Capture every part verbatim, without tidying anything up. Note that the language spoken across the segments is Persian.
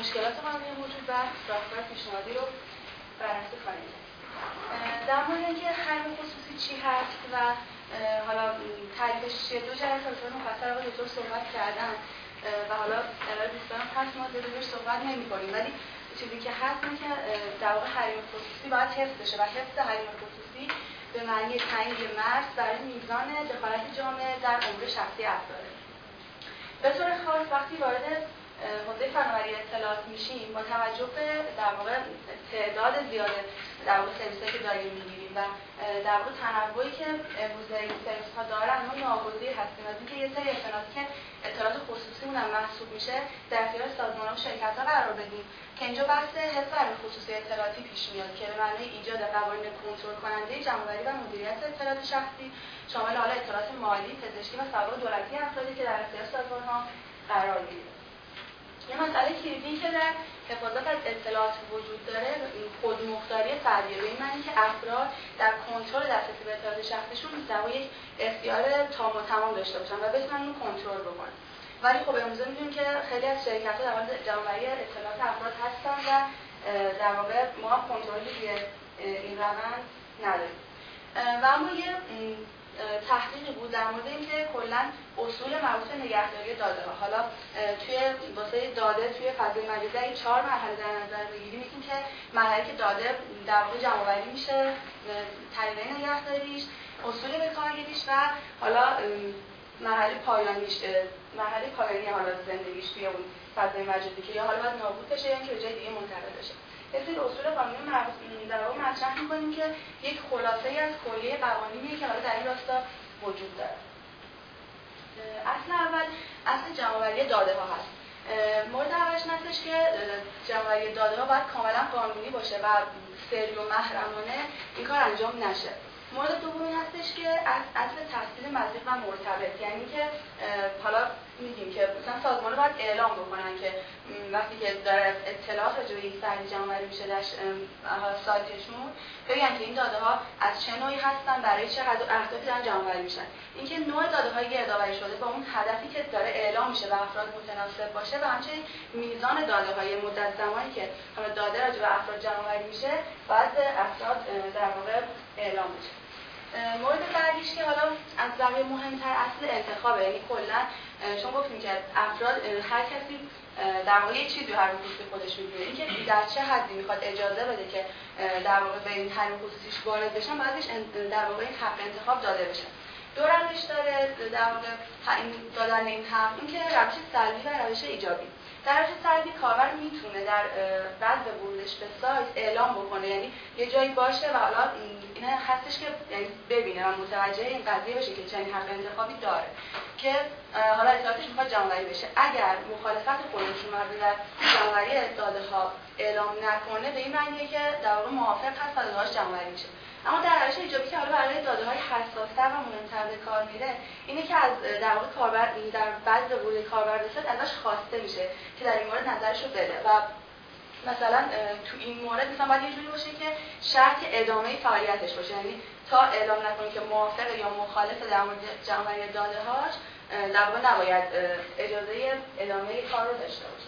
مشکلات قانونی موجود و راهکار پیشنهادی رو بررسی خواهیم کرد. در مورد اینکه حریم خصوصی چی هست و حالا تعریفش چیه، دو جلسه از مفصل آقای دکتر صحبت کردن و حالا برای دوستانم هست ما دربارش صحبت نمی‌کنیم، ولی چیزی که هست اینه که در واقع حریم خصوصی باید حفظ بشه و حفظ حریم خصوصی به معنی تعیین مرز برای میزان دخالت جامعه در امور شخصی افراد. به طور خاص وقتی وارد حوزه فناوری اطلاعات میشیم با توجه به در واقع تعداد زیاد در واقع سرویس‌هایی که داریم می‌گیریم و در واقع تنوعی که امروزه این سرویس‌ها دارن، ما ناگزیر هستیم از اینکه یه سری اطلاعاتی که اطلاعات خصوصیمون هم محسوب میشه در اختیار سازمان‌ها و شرکت‌ها قرار بدیم که اینجا بحث حفظ حریم خصوصی اطلاعاتی پیش میاد که به معنی ایجاد قوانین کنترل کننده جمع‌آوری و مدیریت اطلاعات شخصی شامل حالا اطلاعات مالی، پزشکی و سوابق دولتی افرادی که در اختیار سازمان‌ها قرار می‌گیره. یه مسئله کلیدی که در حفاظت از اطلاعات وجود داره خودمختاری فردیه، به این معنی که افراد در کنترل دسترسی به اطلاعات شخصیشون در یک اختیار تام و تمام داشته باشن و بتونن اون کنترل بکنن. ولی خب امروزه می‌دونیم که خیلی از شرکت‌ها در مورد جمع‌آوری اطلاعات افراد هستن و در واقع ما کنترلی روی این روند نداریم. و اما یه تحقیقی بود در مورد اینکه کلاً اصول مربوط به نگهداری داده ها، حالا توی واسه داده توی فضای مجازی چهار مرحله در نظر بگیریم، یکی که مرحله که داده در واقع جمع‌آوری میشه، طریق نگهداریش، اصول بکارگیریش و حالا مرحله پایانیش، مرحله پایانی حالا زندگیش توی اون فضای مجازی که یا حالا باید نابود بشه یا اینکه به جای دیگه منتقل بشه. یه سری اصول قانونی مربوط در واقع مطرح می‌کنیم که یک خلاصه‌ای از کلیه قوانینی که حالا در این راستا وجود داره. اصل اول اصل جمع‌آوری داده ها هست. مورد اولش هستش که جمع‌آوری داده ها باید کاملا قانونی باشه و سری و محرمانه این کار انجام نشه. مورد دومی هستش که اصل تحصیل مزید و مرتبط، یعنی که حالا میگیم که مثلا سازمان‌ها باید اعلام بکنن که وقتی که داره اطلاعات راجع به یک فردی جمع‌آوری میشه در سایتشون بگن که این داده‌ها از چه نوعی هستن، برای چه اهدافی دارن جمع‌آوری میشن. اینکه نوع داده‌هایی که یادآوری شده با اون هدفی که داره اعلام میشه و افراد متناسب باشه و همچنین میزان داده‌های مدت زمانی که حالا داده راجع به افراد جمع‌آوری میشه باید افراد در واقع اعلام بشه. مورد بعدیش که حالا از بقیه مهمتر اصل انتخابه، یعنی کلا چون گفتیم که افراد هر کسی در واقع یه چیزی هر خصوصی خودش می‌دونه، اینکه در چه حدی میخواد اجازه بده که در واقع به این حریم خصوصیش وارد بشن، بعدش در واقع این حق انتخاب داده بشه. دو روش داره در واقع دادن این حق، این که روش سلبی و روش ایجابی. در روش سلبی کاربر میتونه در بعد ورودش به سایت اعلام بکنه، یعنی یه جایی باشه و حالا این هستش که یعنی ببینه و متوجه این قضیه بشه که چنین حق انتخابی داره که حالا اطلاعاتش میخواد جمع‌آوری بشه. اگر مخالفت خودش رو در جمع‌آوری داده‌ها اعلام نکنه، به این معنیه که در واقع موافق هست و داده‌هاش جمع‌آوری میشه. اما در روش ایجابی که حالا برای داده‌های حساس‌تر و مهم‌تر به کار میره، اینه که از در واقع کاربر در بعد ورود کاربر به سایت ازش خواسته میشه که در این مورد نظرش رو بده و مثلا تو این مورد مثلا باید یه جوری باشه که شرط ادامه فعالیتش باشه، یعنی تا اعلام نکنه که موافق یا مخالف در مورد جمع‌آوری داده‌هاش در واقع نباید اجازه ادامه کار رو داشته باشه.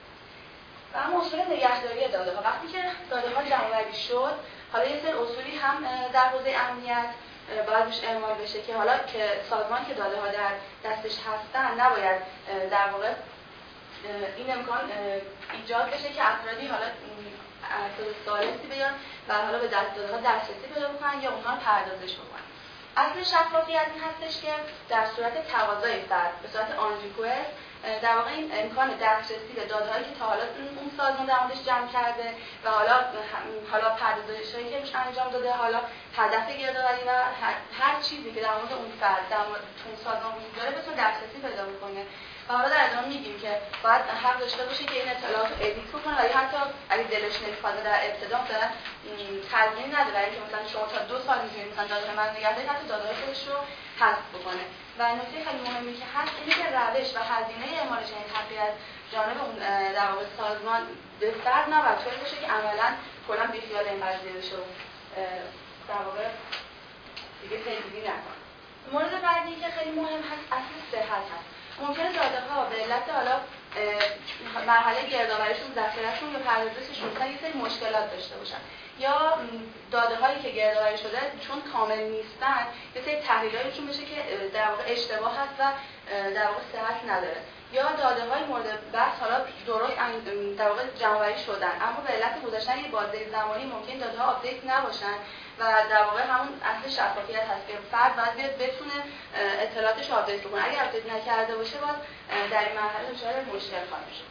و اما اصول نگهداری داده‌ها، وقتی که داده‌ها جمع‌آوری شد، حالا یه سری اصولی هم در حوزه امنیت باید روش اعمال بشه که حالا که سازمان که داده‌ها در دستش هستن نباید در واقع این امکان ایجاد بشه که افرادی حالا افراد سالسی بیان و حالا به دست داده‌ها دسترسی پیدا بکنن یا اونها پردازش بکنن. اصل شفافیت این هستش که در صورت تقاضای فرد به صورت آن ریکوست در واقع این امکان دسترسی به داده‌هایی که تا حالا اون سازمان در موردش جمع کرده و حالا حالا پردازش‌هایی که روش انجام داده، حالا هدف گردآوری و هر چیزی که در مورد اون فرد در مورد اون سازمان وجود داره بتونه دسترسی پیدا بکنه. و حالا در ادامه میگیم که باید حق داشته باشه که این اطلاعات رو ادیت کنه و یا حتی اگه دلش نمیخواد در ابتدا مثلا تضمین نداره اینکه مثلا شما تا دو سال میتونید مثلا داده من نگهداری حتی داده خودش رو حذف بکنه. و نکته خیلی مهمی که هست اینه که روش و هزینه اعمال چنین حقی از جانب اون در واقع سازمان به فرد نباید طوری باشه که عملاً کلا بیخیال این قضیه بشه و در واقع دیگه پیگیری نکنه. مورد بعدی که خیلی مهم هست اصل صحت هست. ممکنه داده‌ها به علت حالا مرحله گردآوریشون، ذخیره‌شون یا پردازششون مثلا یه سری مشکلات داشته باشن، یا داده هایی که گردآوری شده چون کامل نیستن یه سری تحلیلایشون بشه که در واقع اشتباه هست و در واقع صحت نداره، یا داده های مورد بحث حالا درست در واقع جمع‌آوری شدن اما به علت گذاشتن یه بازه زمانی ممکن داده ها آپدیت نباشن و در واقع همون اصل شفافیت هست که فرد باید بیاد بتونه اطلاعاتش رو آپدیت کنه. اگر آپدیت نکرده باشه باز در این مرحله دچار مشکل خواهیم شد.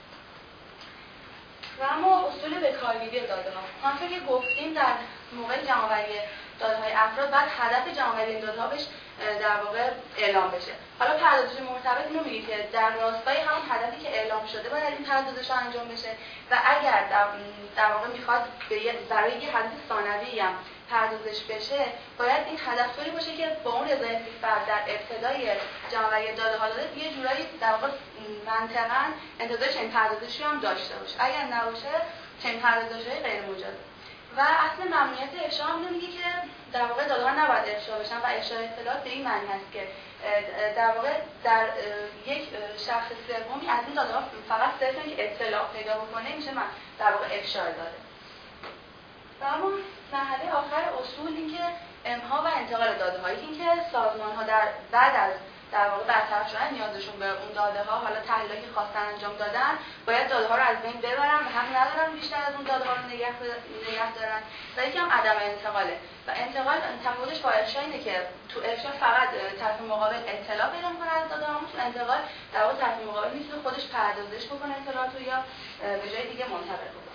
و اما اصول به کارگیری داده ها، همونطور که گفتیم در موقع جمع‌آوری داده های افراد بعد هدف جمع‌آوری این داده ها بهش در واقع اعلام بشه. حالا پردازش مرتبط اینو میگه که در راستای همون هدفی که اعلام شده باید این پردازش انجام بشه و اگر در, در واقع میخواد برای یه هدف ثانوی هم پردازش بشه باید این هدف طوری باشه که با اون رضایتی فرد در ابتدای جمع‌آوری داده ها داده یه جورایی در واقع منطقاً انتظار چنین پردازشی هم داشته باشه. اگر نباشه چنین پردازش‌های غیر مجاز. و اصل ممنوعیت افشا هم میگه که در واقع داده ها نباید افشا بشن و افشای اطلاعات به این معنی هست که در واقع در یک شخص سومی از این داده ها فقط صرف اینکه اطلاع پیدا بکنه میشه من در واقع افشا داده. و اما مرحله آخر اصول این که امحا و انتقال داده هایی این که سازمان ها در بعد از در واقع برطرف شدن نیازشون به اون داده ها حالا تحلیلی که خواستن انجام دادن باید داده ها رو از بین ببرن و حق ندارن بیشتر از اون داده ها رو نگه نگه دارن. و یکی هم عدم انتقاله و انتقال تفاوتش با افشا اینه که تو افشا فقط طرف مقابل اطلاع پیدا می‌کنه از داده ها، تو انتقال در واقع طرف مقابل میتونه خودش پردازش بکنه اطلاعات رو یا به جای دیگه منتقل بکنه.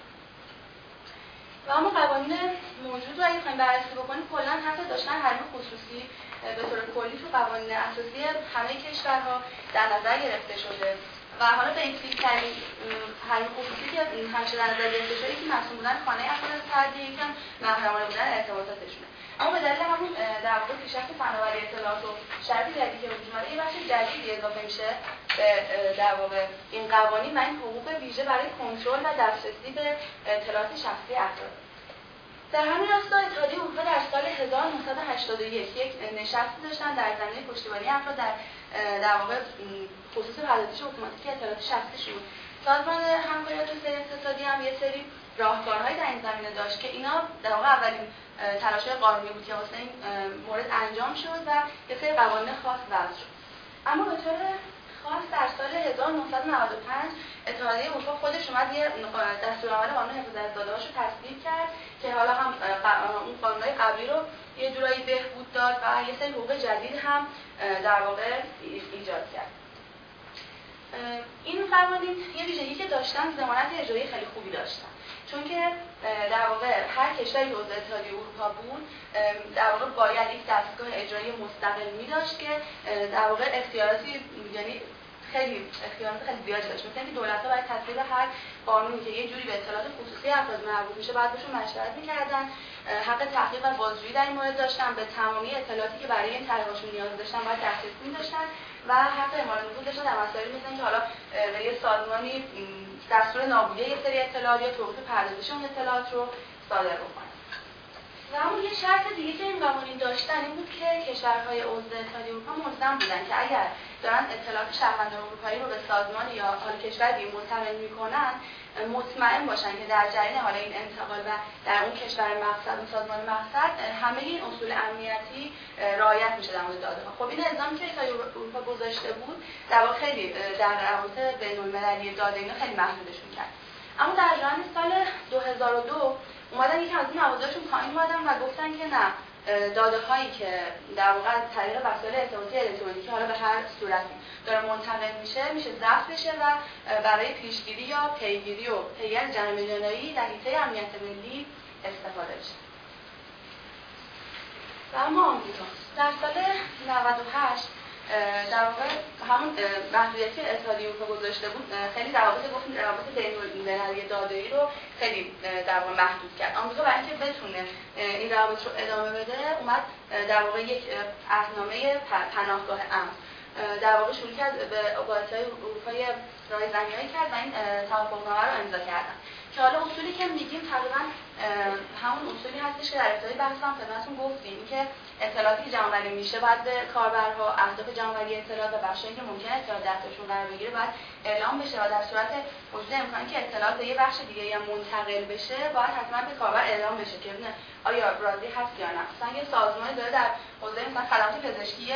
و اما قوانین موجود رو اگه بخوایم بررسی بکنیم کلا حتی داشتن حریم خصوصی به طور کلی تو قوانین اساسی همه کشورها در نظر گرفته شده و حالا بیسیک‌ترین حریم خصوصی که همیشه در نظر گرفته شده که مسئول بودن خانه افراد فردی، یکم محرمانه بودن ارتباطاتشونه. اما به دلیل همون در واقع پیشرفت فناوری اطلاعات و شرایط جدیدی که وجود اومده یه بخش جدیدی اضافه میشه به در واقع این قوانین و این حقوق ویژه برای کنترل و دسترسی به اطلاعات شخصی افراد. در همین راستا اتحادیه اروپا در سال هزار و نهصد و هشتاد و یک یک نشستی داشتن در زمینه پشتیبانی افراد در در واقع خصوص پردازش اتوماتیک اطلاعات شخصیشون. سازمان همکاری توسعه اقتصادی هم یه سری راهکارهایی در این زمینه داشت که اینا در واقع اولین تلاش‌های قانونی بود که واسه این مورد انجام شد و یه سری قوانین خاص وضع شد. اما به طور خاص در سال هزار و نهصد و نود و پنج اتحادیه اروپا خودش اومد یه دستورالعمل قانون حفاظت از داده‌هاش رو تصویب کرد که حالا هم اون قانون‌های قبلی رو یه جورایی بهبود داد و یه سری حقوق جدید هم در واقع ایجاد کرد. این قوانین یه ویژگی که داشتن ضمانت اجرایی خیلی خوبی داشتن، چون که در واقع هر کشوری که عضو اتحادیه اروپا بود در واقع باید یک دستگاه اجرایی مستقل می داشت که در واقع اختیاراتی یعنی خیلی اختیارات خیلی زیادی داشت. مثلا اینکه دولت‌ها برای تصویب هر قانونی که یه جوری به اطلاعات خصوصی افراد مربوط میشه باید بهشون مشورت می‌کردن، حق تحقیق و بازجویی در این مورد داشتن، به تمامی اطلاعاتی که برای این طرحشون نیاز داشتن باید دسترسی داشتن و حق اعمال نفوذ داشتن در مسائلی مثل اینکه حالا به یه سازمانی دستور نابودی یه سری اطلاعات یا توقیف پردازش اون اطلاعات رو صادر بکنن. و اما یه شرط دیگه که این قوانین داشتن این بود که کشورهای عضو اتحادیه اروپا ملزم بودن که اگر دارن اطلاعات شهروندان اروپایی رو به سازمان یا حال کشور دیگه منتقل میکنن مطمئن باشن که در جریان حال این انتقال و در اون کشور مقصد و سازمان مقصد همه این اصول امنیتی رعایت میشه در مورد داده ها. خب این الزامی که اتحادیه اروپا گذاشته بود در واقع خیلی در روابط بین‌المللی داده اینا خیلی محدودشون کرد. اما در جریان سال دو هزار و دو اومدن یکم از این موازه‌شون پایین اومدن و گفتن که نه، داده هایی که در واقع از طریق وسایل ارتباطی الکترونیکی حالا به هر صورتی داره منتقل میشه میشه ضبط بشه و برای پیشگیری یا پیگیری و پیگیری جرائم جنایی در حیطه امنیت ملی استفاده بشه. و اما آمریکا در سال نود و هشت در واقع همون محدودیتی که اتحادیه اروپا گذاشته بود خیلی روابط گفتیم روابط بین‌المللی داده‌ای رو خیلی در واقع محدود کرد. آمریکا برای اینکه بتونه این روابط رو ادامه بده اومد در واقع یک عهدنامه پناهگاه امن در واقع شروع کرد به با اتحادیه اروپای راهزنی‌هایی کرد و این توافقنامه رو امضا کردن که حالا اصولی که میگیم تقریبا همون اصولی هستش که در ابتدای بحثم خدمتتون گفتیم که اطلاعاتی که جمع‌آوری میشه باید به کاربرها اهداف جمع‌آوری اطلاعات و بخشایی که ممکنه اطلاعات دستشون قرار بگیره باید اعلام بشه و در صورت وجود امکانی که اطلاعات به یه بخش دیگه یا منتقل بشه باید حتما به کاربر اعلام بشه که ببینه آیا راضی هست یا نه. مثلا یه سازمانی داره در حوزه مثلا خدمات پزشکی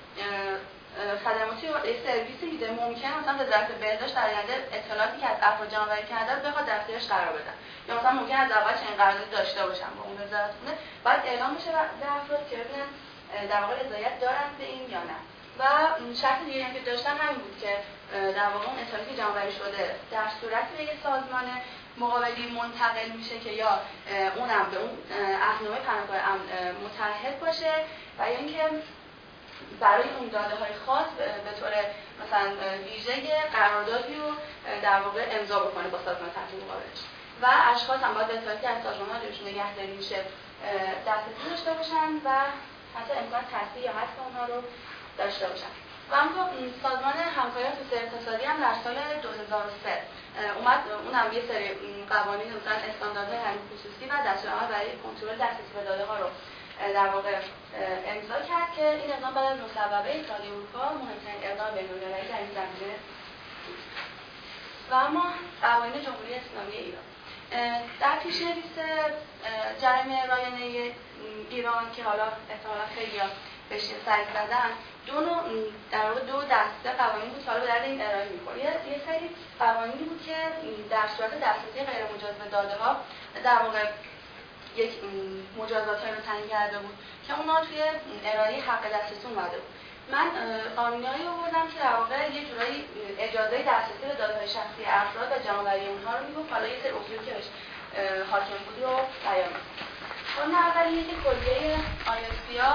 خدماتی و سرویسی میده، ممکنه مثلا وزارت بهداشت در آینده اطلاعاتی که از افراد جمع‌آوری کرده بخواد در اختیارش قرار بدن، یا مثلا ممکنه از اول چنین قراردادی داشته باشن با اون وزارت خونه، باید اعلام بشه به افراد که ببینن در واقع رضایت دارن به این یا نه. و شرط دیگه هم که داشتن همین بود که در واقع اون اطلاعاتی که جمع‌آوری شده در صورت به یک سازمان مقابلی منتقل میشه که یا اونم به اون عهدنامه پناهگاه متعهد باشه و یا اینکه برای اون داده های خاص به طور مثلا ویژه قراردادی رو در واقع امضا بکنه با سازمان تحت مقابلش و اشخاص هم باید به اطلاعاتی از سازمان ها روشون نگهداری میشه دسترسی داشته باشن و حتی امکان تصحیح یا حذف اونها رو داشته باشن. و همونطور سازمان همکاری توسعه اقتصادی هم در سال دو هزار و سه اومد اونم یه سری قوانین مثلا استانداردهای همین خصوصی و دستورالعمل برای کنترل دسترسی به داده ها رو در واقع امضا کرد که این اقدام بعد از مصوبه اتحادیه اروپا مهمترین اقدام بین‌المللی در این زمینه بود. و اما قوانین جمهوری اسلامی ایران در پیش‌نویس جریمه رایانه‌ای ایران که حالا احتمالاً خیلی‌ها بهش سر زدن، دو نوع در واقع دو دسته قوانین بود که حالا به درد این ارائه می‌خوره. یه سری قوانینی بود که در صورت دسترسی غیر مجاز به داده‌ها در واقع یک مجازات‌هایی رو تعیین کرده بود که اونا توی ارائه حق دسترسی اومده بود. من قانونی‌هایی آوردم که در واقع یه جورایی اجازه دسترسی به داده‌های شخصی افراد و جمع‌آوری اونها رو میگفت. حالا یه سری اصولی که بهش حاکم بود رو بیان می‌کنم. قانون اول اینه که کلیه آی‌اس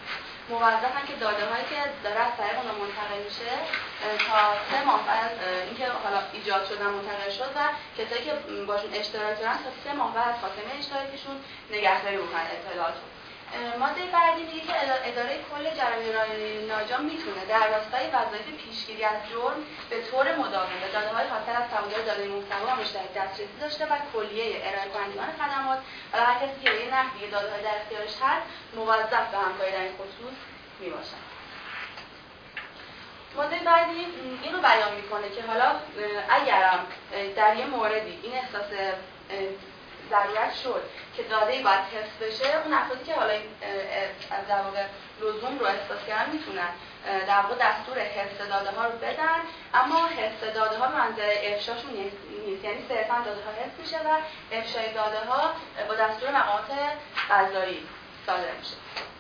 موظفن که داده‌هایی که داره از طریق اونها منتقل میشه تا سه ماه بعد اینکه حالا ایجاد شده منتقل شد و کسایی که باشون اشتراک دارن تا سه ماه بعد خاتمه اشتراکشون نگهداری بکنن اطلاعات رو. ماده بعدی میگه که اداره کل جرایم رایانه‌ای ناجا میتونه در راستای وظایف پیشگیری از جرم به طور مداوم به داده‌های حاصل از تبادل داده محتوا و مشترک دسترسی داشته و کلیه ارائه کنندگان خدمات و هر کسی که به یه نحوی داده‌های در اختیارش هست موظف به همکاری در این خصوص میباشن. ماده بعدی این رو بیان میکنه که حالا اگرم در یه موردی این احساس ضرورت شد که داده‌ای باید حفظ بشه، اون افرادی که حالا از در واقع لزوم رو احساس کردن میتونن در واقع دستور حفظ داده ها رو بدن، اما حفظ داده ها منظر افشاشون نیست، یعنی صرفا داده ها حفظ میشه و افشای داده ها با دستور مقامات قضایی صادر میشه.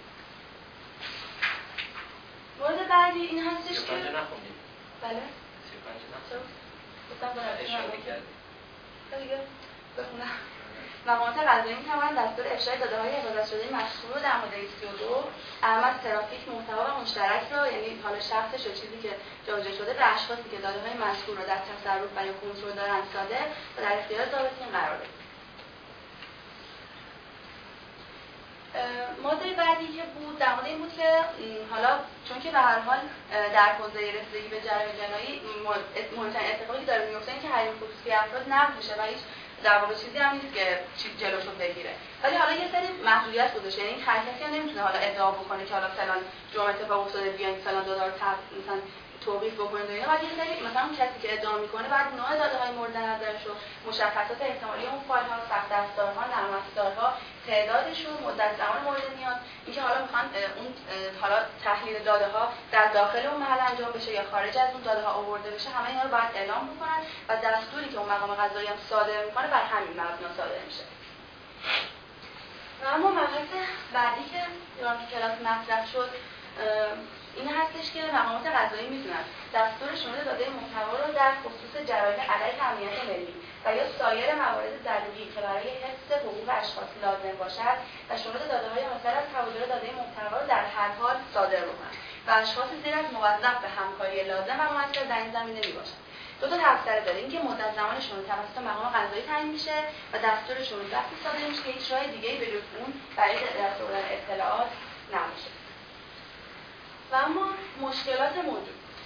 مورد بعدی این هستش که پنج نخوندید. بله؟ سی و پنج چرا؟ گفتم باید اشاره کردید. دیگه بخونم. مقامات قضایی می‌توانند دستور افشای داده‌های حفاظت شده مشروع در ماده سی و دو اعمال ترافیک محتوا و مشترک را، یعنی حالا شخصش و چیزی که جابجا شده به اشخاصی که داده‌های مذکور را در تصرف و یا کنترل دارند صادر و در اختیار ضابطین قرار دهید. ماده بعدی که بود در مورد این بود که حالا چون که به هر حال در حوزه رسیدگی به جرایم جنایی مهمترین اتفاقی داره میفته این که حریم خصوصی افراد نقض میشه و هیچ در واقع چیزی هم نیست که چیز جلوشو بگیره، ولی حالا یه سری محدودیت گذاشته، یعنی هر کسی هم نمیتونه حالا ادعا بکنه که حالا فلان جرم اتفاق افتاده بیاین فلان داده رو مثلا توقیف بکنید و اینا، ولی یه سری مثلا اون کسی که ادعا میکنه بعد نوع داده‌های مورد نظرش و مشخصات احتمالی اون فایل‌ها، سخت افزارها، نرم افزارها، تعدادش و مدت زمان مورد نیاز، اینکه حالا میخوان اون حالا تحلیل داده‌ها در داخل اون محل انجام بشه یا خارج از اون داده‌ها آورده بشه، همه اینا رو باید اعلام بکنن و دستوری که اون مقام قضایی هم صادر میکنه بر همین مبنا صادر میشه. و اما مبحث بعدی که ایران تو کلاس مطرح شد این هستش که مقامات قضایی میتونن دستور شمول داده محتوا رو در خصوص جرایم علیه امنیت ملی و یا سایر موارد ضروری که برای حفظ حقوق اشخاص لازم باشد و شمول داده‌های حاصل از تبادل داده محتوا رو در هر حال صادر بکنند و اشخاص زیر از موظف به همکاری لازم و موثر در این زمینه میباشند. دو تا تفسیر داره، اینکه مدت زمانشون توسط مقام قضایی تعیین میشه و دستورشون وقتی صادر میشه که هیچ راه دیگه‌ای به جز اون برای دست آوردن اطلاعات نمیشه. و اما مشکلات موجود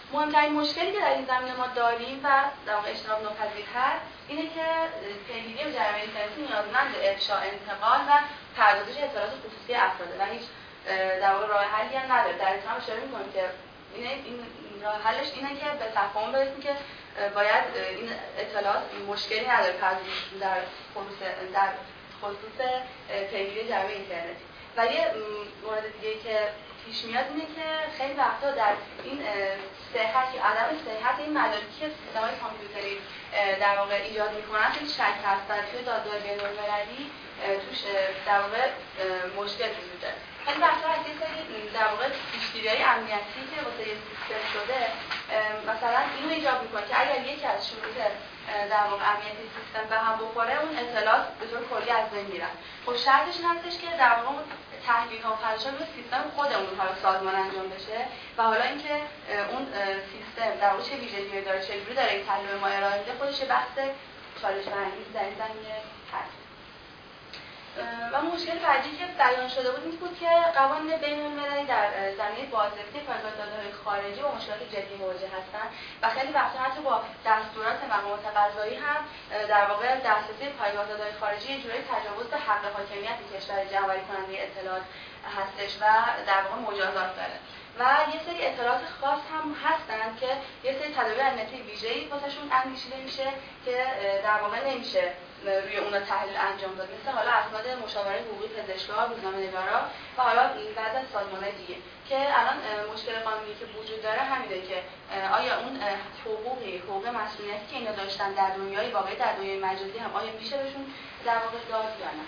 مهمترین مشکلی که در این زمینه ما داریم و در واقع اجتناب ناپذیر هست اینه که پیگیری و جریمه اینترنتی نیازمند افشا، انتقال و پردازش اطلاعات خصوصی افراده و هیچ در واقع راه حلی هم نداره. در اتمام اشاره می‌کنیم که اینه این راه حلش اینه که به تفاهم برسیم که باید این اطلاعات مشکلی نداره پردازش در خصوص در خصوص پیگیری جریمه اینترنتی. و یه مورد دیگه که پیش میاد اینه که خیلی وقتا در این صحت یا عدم صحت این مدارکی که سیستم‌های کامپیوتری در واقع ایجاد می‌کنن خیلی شک هست و توی دادگاه بین‌المللی توش در واقع مشکل وجود داره. خیلی وقتا از یه سری در واقع پیشگیری‌های امنیتی که واسه یه سیستم شده مثلا اینو ایجاد می‌کنه که اگر یکی از شروط در واقع امنیتی سیستم به هم بخوره اون اطلاعات به طور کلی از بین میرن. خب شرطش این هستش که در واقع تحقیق و تلاش روی سیستم خودمون حالا سازمان انجام بشه و حالا اینکه اون سیستم در واقع چه ویژگی داره، چه جوری داره این تحلیل ما ارائه میده، خودش بحث چالش برانگیز در این زمینه هست. و مشکل بعدی که بیان شده بود این بود که قوانین بین‌المللی در زمینه بازرسی پایگاه داده‌های خارجی با مشکلات جدی مواجه هستند و خیلی وقتا حتی با دستورات مقامات قضایی هم در واقع دسترسی پایگاه داده‌های خارجی یه جوری تجاوز به حق حاکمیت کشور جمع‌آوری کننده اطلاعات هستش و در واقع مجازات داره. و یه سری اطلاعات خاص هم هستن که یه سری تدابیر امنیتی ویژه‌ای واسهشون اندیشیده میشه که در واقع نمیشه روی اونا تحلیل انجام داد، مثل حالا اسناد مشاوره حقوقی پزشک‌ها، روزنامه‌نگارا و حالا بعضی از سازمان‌های دیگه که الان مشکل قانونی که وجود داره همینه که آیا اون حقوقی، حقوق مسئولیتی که اینا داشتن در دنیای واقعی، در دنیای مجازی هم آیا میشه بهشون در واقع داد یا نه.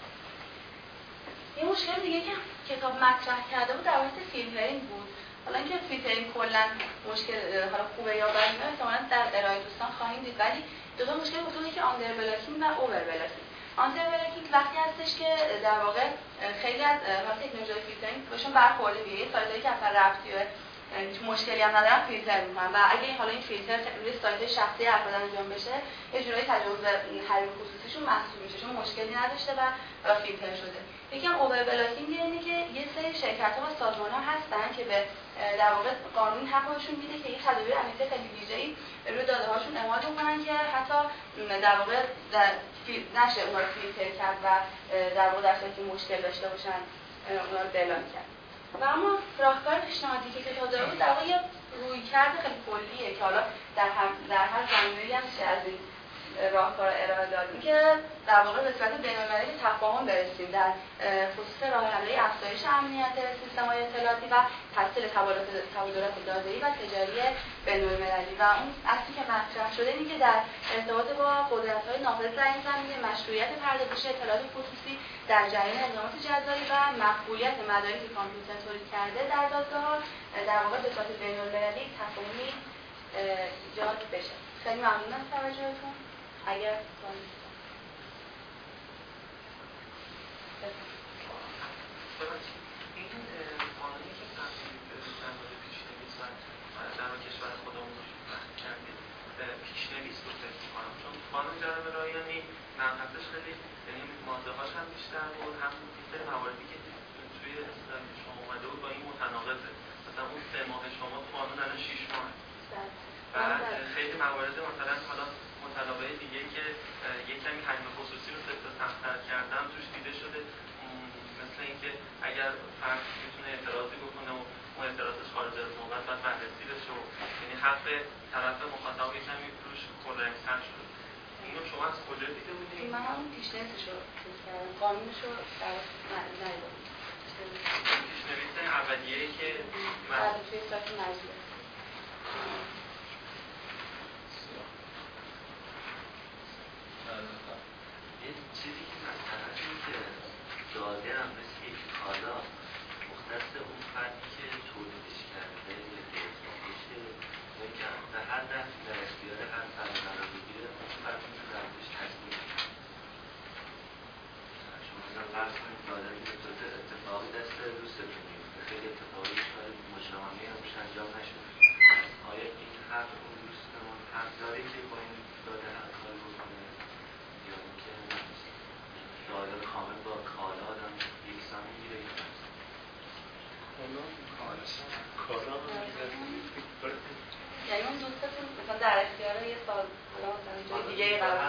یه مشکل دیگه که کتاب مطرح کرده بود در مورد فیلترینگ بود. حالا اینکه فیلترینگ کلا مشکل حالا خوبه یا بده نه احتمالاً در ارائه دوستان خواهیم دید، ولی دو تا مشکل بود که آندر بلاکینگ و اوور بلاکینگ. آندر بلاکینگ وقتی هستش که در واقع خیلی از مثلا تکنولوژی فیلترینگ بهشون برخورده میشه، سایتایی که اصلا ربطی به هیچ مشکلی هم ندارن فیلتر میکنن و اگه حالا این فیلتر روی سایت شخصی افراد انجام بشه یه جورایی تجاوز به حریم خصوصیشون محسوب میشه چون مشکلی نداشته و فیلتر شده. یکم اوور بلاکینگ اینه که یه سری شرکت‌ها و سازمان‌ها هستن که به در واقع قانون حقشون میده که یه تدابیر امنیتی خیلی ویژه‌ای روی داده‌هاشون اعمال کنن که حتی در واقع نشه اونها رو فیلتر کرد و در واقع در صورتی مشکل داشته باشن اونها رو بلاک کرد. و اما راهکار پیشنهادی که کتاب داره بود در واقع یه رویکرد خیلی کلیه که حالا در هر در هر زمینه‌ای هم میشه از این راهکار ارائه دادیم که در واقع به صورت بین‌المللی تفاهم برسیم در خصوص راه‌حل‌های افزایش امنیت سیستم‌های اطلاعاتی و تسهیل تبادلات داده‌ای و تجاری بین‌المللی. و اون اصلی که مطرح شده اینه که در ارتباط با قدرت‌های نافذ در این زمینه مشروعیت پردازش اطلاعات خصوصی در جریان اقدامات جزایی و مقبولیت مدارکی که کامپیوتر تولید کرده در دادگاه‌ها در واقع به صورت بین‌المللی تفاهمی ایجاد بشه. خیلی ممنون از توجهتون. اگر این قانونی که تصویب در مورد پیش‌نویس و در کشور خودمون رو مطرح کردید پیش‌نویس رو فکر می‌کنم چون قانون جرم رایانی منطقش خیلی یعنی ماده‌هاش هم بیشتر بود هم این سری مواردی که توی اصطلاح شما اومده بود با این متناقضه. مثلا اون سه ماه شما تو قانون الان شش ماه بعد خیلی موارد مثلا حالا مطالبه دیگه که یک کمی حجم خصوصی رو سفت و سخت‌تر کردن توش دیده شده، مثل اینکه اگر فرد میتونه اعتراضی بکنه و اون اعتراضش خارج از موقع باید بررسی بشه و یعنی حق طرف مخاطب یک کمی روش پررنگ‌تر شده. اینو شما از کجا دیده بودید؟ من همون پیشنهادش رو چیز کردم، قانونش رو در ندیدم. پیشنویس اولیه‌ای که من توی سایت مجلس این چیزی که مثلا این که داده هم مثل یک کالا مختص اون فردی که تولیدش کرده یا دیتایشه یا که به هر دست در اختیار هر فرد قرار بگیره اون فرد میتونه درمونش تصمیم بگیره. شما مثلا فرض کنید داده به صورت اتفاقی دست دوستتون میفته، خیلی اتفاقی شاید مشاهانه هم روش انجام نشده. آیا این حق اون دوستمون حق داره که با این داده هر کاری بکنه یا اینکه داده کامل با کالا آدم یکسان میگیره یا نه؟ کالا کالا کالا یعنی اون دوستتون مثلا در اختیار یه سال حالا مثلا جای دیگه قرار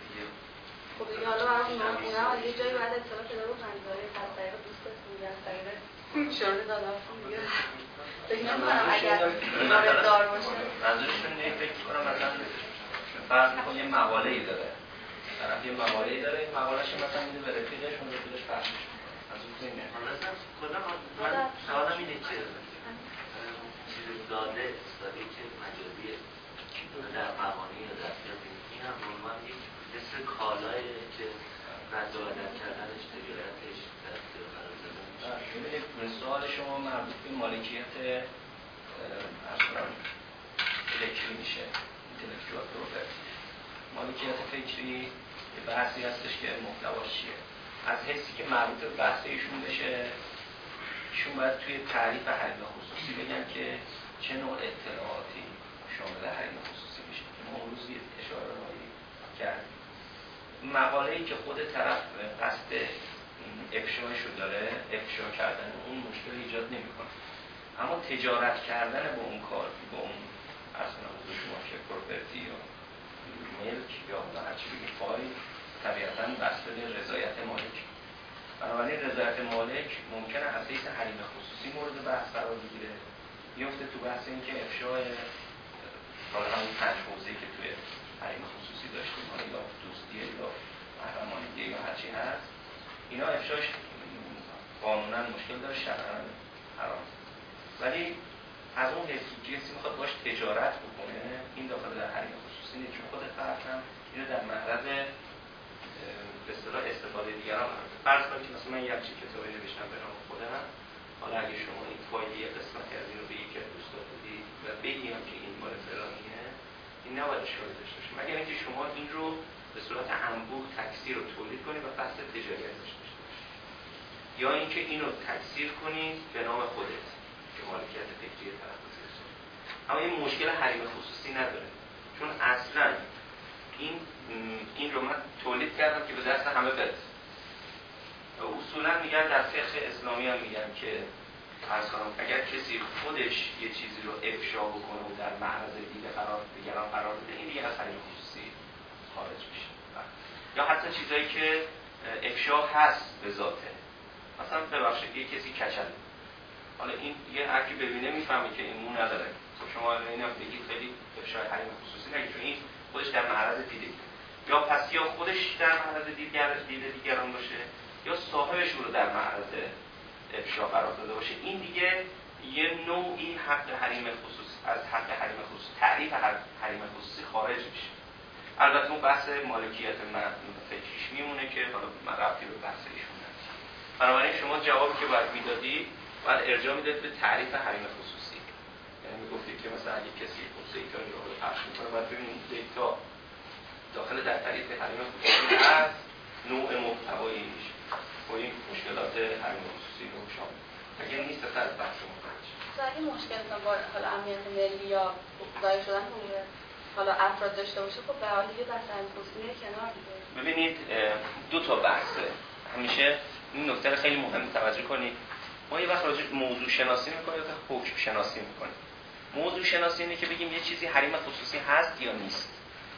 خب دیگه حالا برای اونا اونا یه جایی باید اطلاع پیدا بکنن داره از طریق دوستتون یا از طریق شورای دادارتون دیگه فکر نمی‌کنم اگر مورد دار باشه منظورشون اینه فکر کنم مثلا فرض کن یه مقاله‌ای داره طرف یه مقاله‌ای داره این مقاله‌اش مثلا میده به رفیقش اون رفیقش پخش می‌کنه از اون اینه حالا کلا من سوالم اینه که چیز داده استفاده که مجازیه در قوانین یا در فقه این هم عنوان یک مثل کالایی که رد و بدل کردنش تجارتش در اختیار قرار داده میشه. ببینید سوال شما مربوط به مالکیت اصلا فکری میشه اینتלקچوال پروپرتی. مالکیت فکری یه بحثی هستش که محتواش چیه. از حسی که مربوط به بحث ایشون بشه ایشون باید توی تعریف حریم خصوصی بگن که چه نوع اطلاعاتی شامل حریم خصوصی میشه که ما امروز اشاره هایی کردیم. مقاله‌ای که خود طرف قصد افشایشو داره افشا کردن اون مشکل ایجاد نمیکنه، اما تجارت کردن با اون کار با اون اصلا حضور شما که پروپرتی یا ملک یا هرچی بگیم فایل طبیعتاً بسته به رضایت مالک. بنابراین رضایت مالک ممکنه از حیث حریم خصوصی مورد بحث قرار بگیره، بیفته تو بحث این که افشای حالا همون پنج حوزه‌ای که توی حریم خصوصی داشتیم یا دوستیه یا محرمانگی یا هرچی هست اینا افشاش قانونا مشکل داره شرعاً حرام. ولی از اون حیث که کسی میخواد باش تجارت بکنه این داخل در حریم خصوصی نیست، چون خود فرد هم اینو در معرض به اصطلاح استفاده دیگران قرار بده. فرض کنید که مثلا من یک چیز کتابی نوشتم به نام خودم، حالا اگه شما این فایلی قسمتی از این رو به یکی از دوستان بدید و بگیم که این مال فلانیه این نباید اشکالی داشته باشه مگر اینکه شما این رو به صورت انبوه تکثیر رو تولید کنید و قصد تجاری ازش داشته باشید، یا اینکه اینو تکثیر کنید به نام خودت که مالکیت فکری طرف باشه. اما این مشکل حریم خصوصی نداره، چون اصلا این این رو من تولید کردم که به دست همه برسه. اصولا میگن در فقه اسلامی هم میگن که فرض کنم اگر کسی خودش یه چیزی رو افشا بکنه و در معرض دید قرار دیگران قرار بده این دیگه از حریم خصوصی خارج میشه. یا حتی چیزایی که افشا هست به ذاته، مثلا ببخشید یه کسی کچل، حالا این یه هر کی ببینه میفهمه که این مو نداره، خب شما اینا بگید خیلی افشای حریم خصوصی نگید چون این خودش در معرض دیده، یا پس یا خودش در معرض دیگر دیده دیگران باشه یا صاحبش رو در معرض افشا قرار داده باشه، این دیگه یه نوعی حق حریم خصوصی از حق حریم خصوصی تعریف حریم خصوصی خارج میشه. البته اون بحث مالکیت من فکریش میمونه که حالا من ربطی به بحث ایشون نداره. بنابراین شما جوابی که باید میدادی باید ارجاع میداد به تعریف حریم خصوصی، یعنی میگفتید که مثلا اگه کسی خود دیتا رو پخش میکنه باید ببینید دیتا داخل در تعریف حریم خصوصی هست، نوع محتواییش و این مشکلات حریم خصوصی رو شامل اگه نیست تا از بحث مخرج. اگه مشکل با حالا امنیت ملی یا ضایع شدن حقوق حالا افراد داشته باشه خب به حال دیگه بحث حریم خصوصی کنار دیگه. ببینید دو تا بحثه، همیشه این نکته خیلی مهم توجه کنید. ما یه وقت راجع موضوع شناسی می‌کنیم تا حکم شناسی می‌کنیم. موضوع شناسی اینه که بگیم یه چیزی حریم خصوصی هست یا نیست.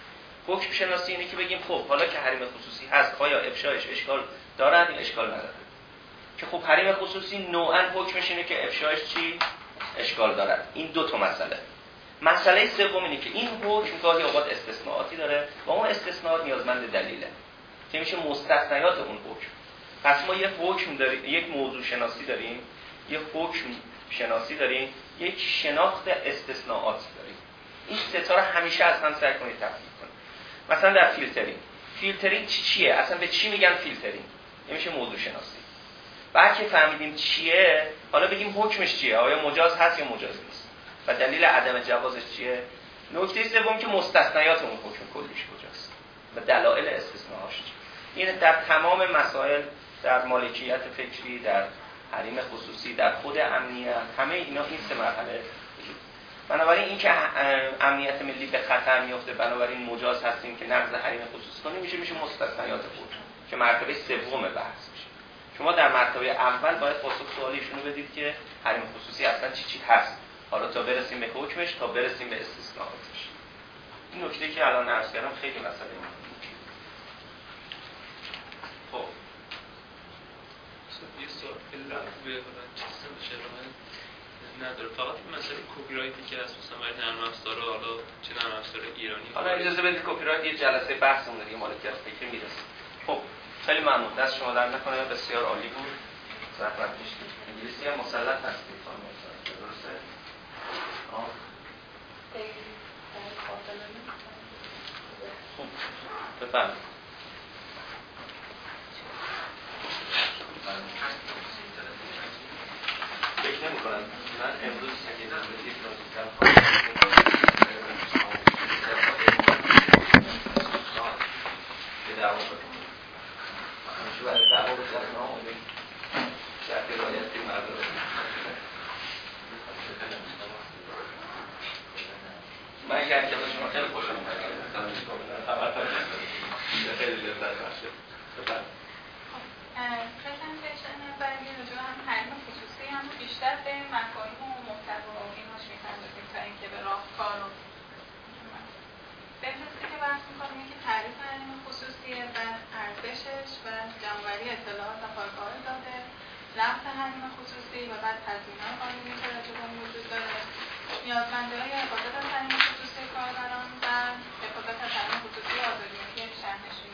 حکم شناسی اینه که بگیم خب حالا که حریم خصوصی هست آیا افشایش اشکال دارد یا اشکال نداره. که خب حریم خصوصی نوعاً حکمش اینه که افشایش چی اشکال دارد. این دو تا مسئله. مسئله سوم اینه که این حکم گاهی اوقات استثناءاتی داره و اون استثناءات نیازمند دلیله که میشه مستثنیات اون حکم. پس ما یک حکم داریم، یک موضوع شناسی داریم، یک حکم شناسی داریم، یک شناخت استثناءات داریم. این سه تا رو همیشه از هم سعی کنید تفکیک کنید. مثلا در فیلترینگ، فیلترینگ چی چیه؟ اصلا به چی میگن فیلترینگ؟ این میشه موضوع شناسی. بعد که فهمیدیم چیه، حالا بگیم حکمش چیه؟ آیا مجاز هست یا مجاز نیست؟ و دلیل عدم جوازش چیه؟ نکته سوم که مستثنیات اون حکم کلیش کجاست و دلایل استثناءاش چیه. این در تمام مسائل در مالکیت فکری، در حریم خصوصی، در خود امنیت، همه اینا این سه مرحله وجود. بنابراین این که امنیت ملی به خطر میفته بنابراین مجاز هستیم که نقض حریم خصوصی کنیم میشه میشه مستثنیات حکم که مرتبه سوم بحث میشه. شما در مرتبه اول باید پاسخ سوالیشون رو بدید که حریم خصوصی اصلا چی چی هست حالا تا برسیم به حکمش، تا برسیم به استثناءاتش. این نکته که الان عرض کردم خیلی مسئله مهمه. خب یه سوال به چیزی بشه نداره، فقط این مسئله کپی رایتی که از مثلا برای نرم افزارها، حالا چه نرم افزار ایرانی، حالا اجازه بدید کپی رایت یه جلسه بحثمون دیگه مالکیت فکری میرسه. خب خیلی ممنون، دست شما در نکنه، بسیار عالی بود، زحمت کشیدید. انگلیسی هم مسلط هستید خانم استاد، درسته؟ آه خوب بفرمایید. فکر نمی کنم من امروز که نمیدید نازیتر به دعوا کنم همیشه برای دعوا بزرد نامونده شرط رایت که مردم من که حرکت شما خیلی خوشم اومد خیلی لذت بخشه. پرزنتیشن بعدی راجع به هم حریم خصوصی هم بیشتر به مفاهیم و محتوا و ایناش می‌پردازیم تا اینکه به راهکار و به‌خصوصی که بحث می‌کنیم که تعریف حریم خصوصی و ارزشش و جمع‌آوری اطلاعات و پایگاه داده، لغو حریم خصوصی و بعد تضمین‌های قانونی که راجع به اون وجود داره، نیازمندی‌های حفاظت از حریم خصوصی کاربران و حفاظت از حریم خصوصی آزادی‌های شهرنشینی.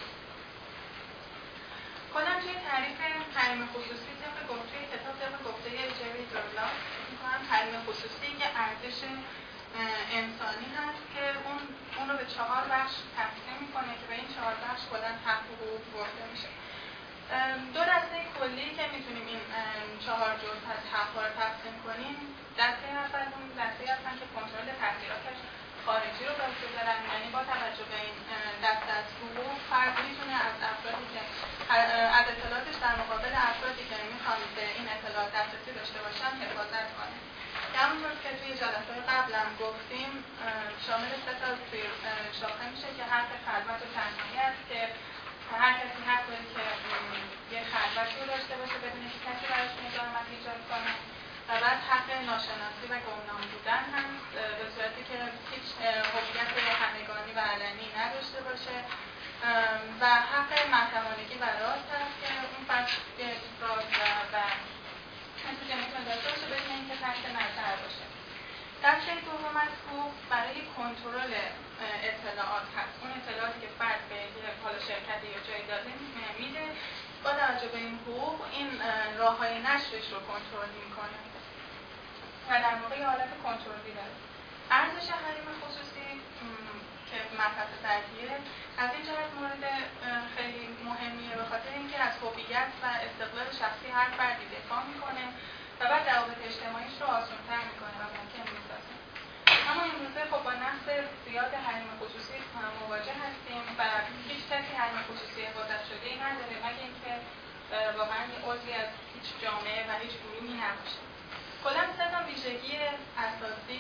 خودم توی تعریف حریم خصوصی طبق گفته کتاب طبق گفته جری دورلاک می‌کنم حریم خصوصی که ارزش انسانی هست که اون اون رو به چهار بخش تقسیم می‌کنه که به این چهار بخش کلاً حق و حقوق گفته میشه. دو دسته کلی که میتونیم این چهار جزء از حق‌ها رو تقسیم کنیم، دسته اول اون دسته هستن که کنترل تاثیراتش خارجی رو به وجود دارن، یعنی با توجه به این دسته از حقوق فرد میتونه از افرادی که از اطلاعاتش در مقابل افرادی که میخوان به این اطلاعات دسترسی داشته باشن حفاظت کنه. که همونطور که توی جلسه قبلم گفتیم شامل سه تا شاخه میشه که حق خلوت و تنهایی است که هر کسی حق داره که یه خلوتی رو داشته باشه بدون که کسی براش مزاحمت ایجاد کنه. و بعد حق ناشناسی و گمنام بودن هم به صورتی که هیچ هویت همگانی و علنی نداشته باشه و حق محرمانگی و راست هست که اون فرد راز و کسی که میتونه داشته باشه بدون اینکه تحت نظر باشه. دسته دوم از حقوق برای کنترل اطلاعات هست. اون اطلاعاتی که فرد به حال شرکت یا جایی داده میده با توجه به این حقوق این راه‌های نشرش رو کنترل میکنه و در واقع حالت کنترلی داره. ارزش حریم خصوصی که مبحث بعدیه از این جهت مورد خیلی مهمیه به خاطر اینکه از هویت و استقلال شخصی هر فردی دفاع میکنه و بعد روابط اجتماعیش رو آسان‌تر میکنه و ممکن میسازه. اما امروزه خب با نقص زیاد حریم خصوصی مواجه هستیم و هیچ کسی حریم خصوصی حفاظت شده ای نداره مگه اینکه واقعا یه عضوی از هیچ جامعه و هیچ گروهی نباشه. کلاً سه تا ویژگی اساسی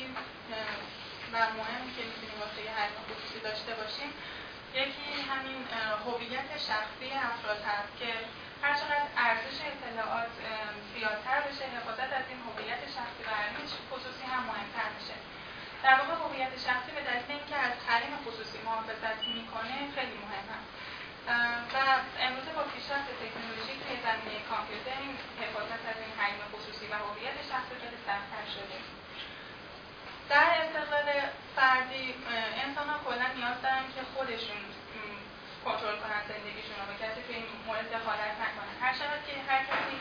و مهمی که میتونیم واسه حریم خصوصی داشته باشیم، یکی همین هویت شخصی افراد هست که هرچقدر ارزش اطلاعات زیادتر بشه حفاظت از این هویت شخصی و حریم خصوصی هم مهمتر میشه. در واقع هویت شخصی به دلیل اینکه از حریم خصوصی محافظت میکنه خیلی مهم هست و امروزه با پیشرفت تکنولوژی توی زمینه کامپیوتر حفاظت از این حریم خصوصی و هویت شخصی خیلی سخت‌تر شده. در استقلال فردی انسان‌ها کلاً نیاز دارن که خودشون کنترل کنن زندگیشون رو و کسی توی این مورد دخالت نکنن. هر چقدر که هر کسی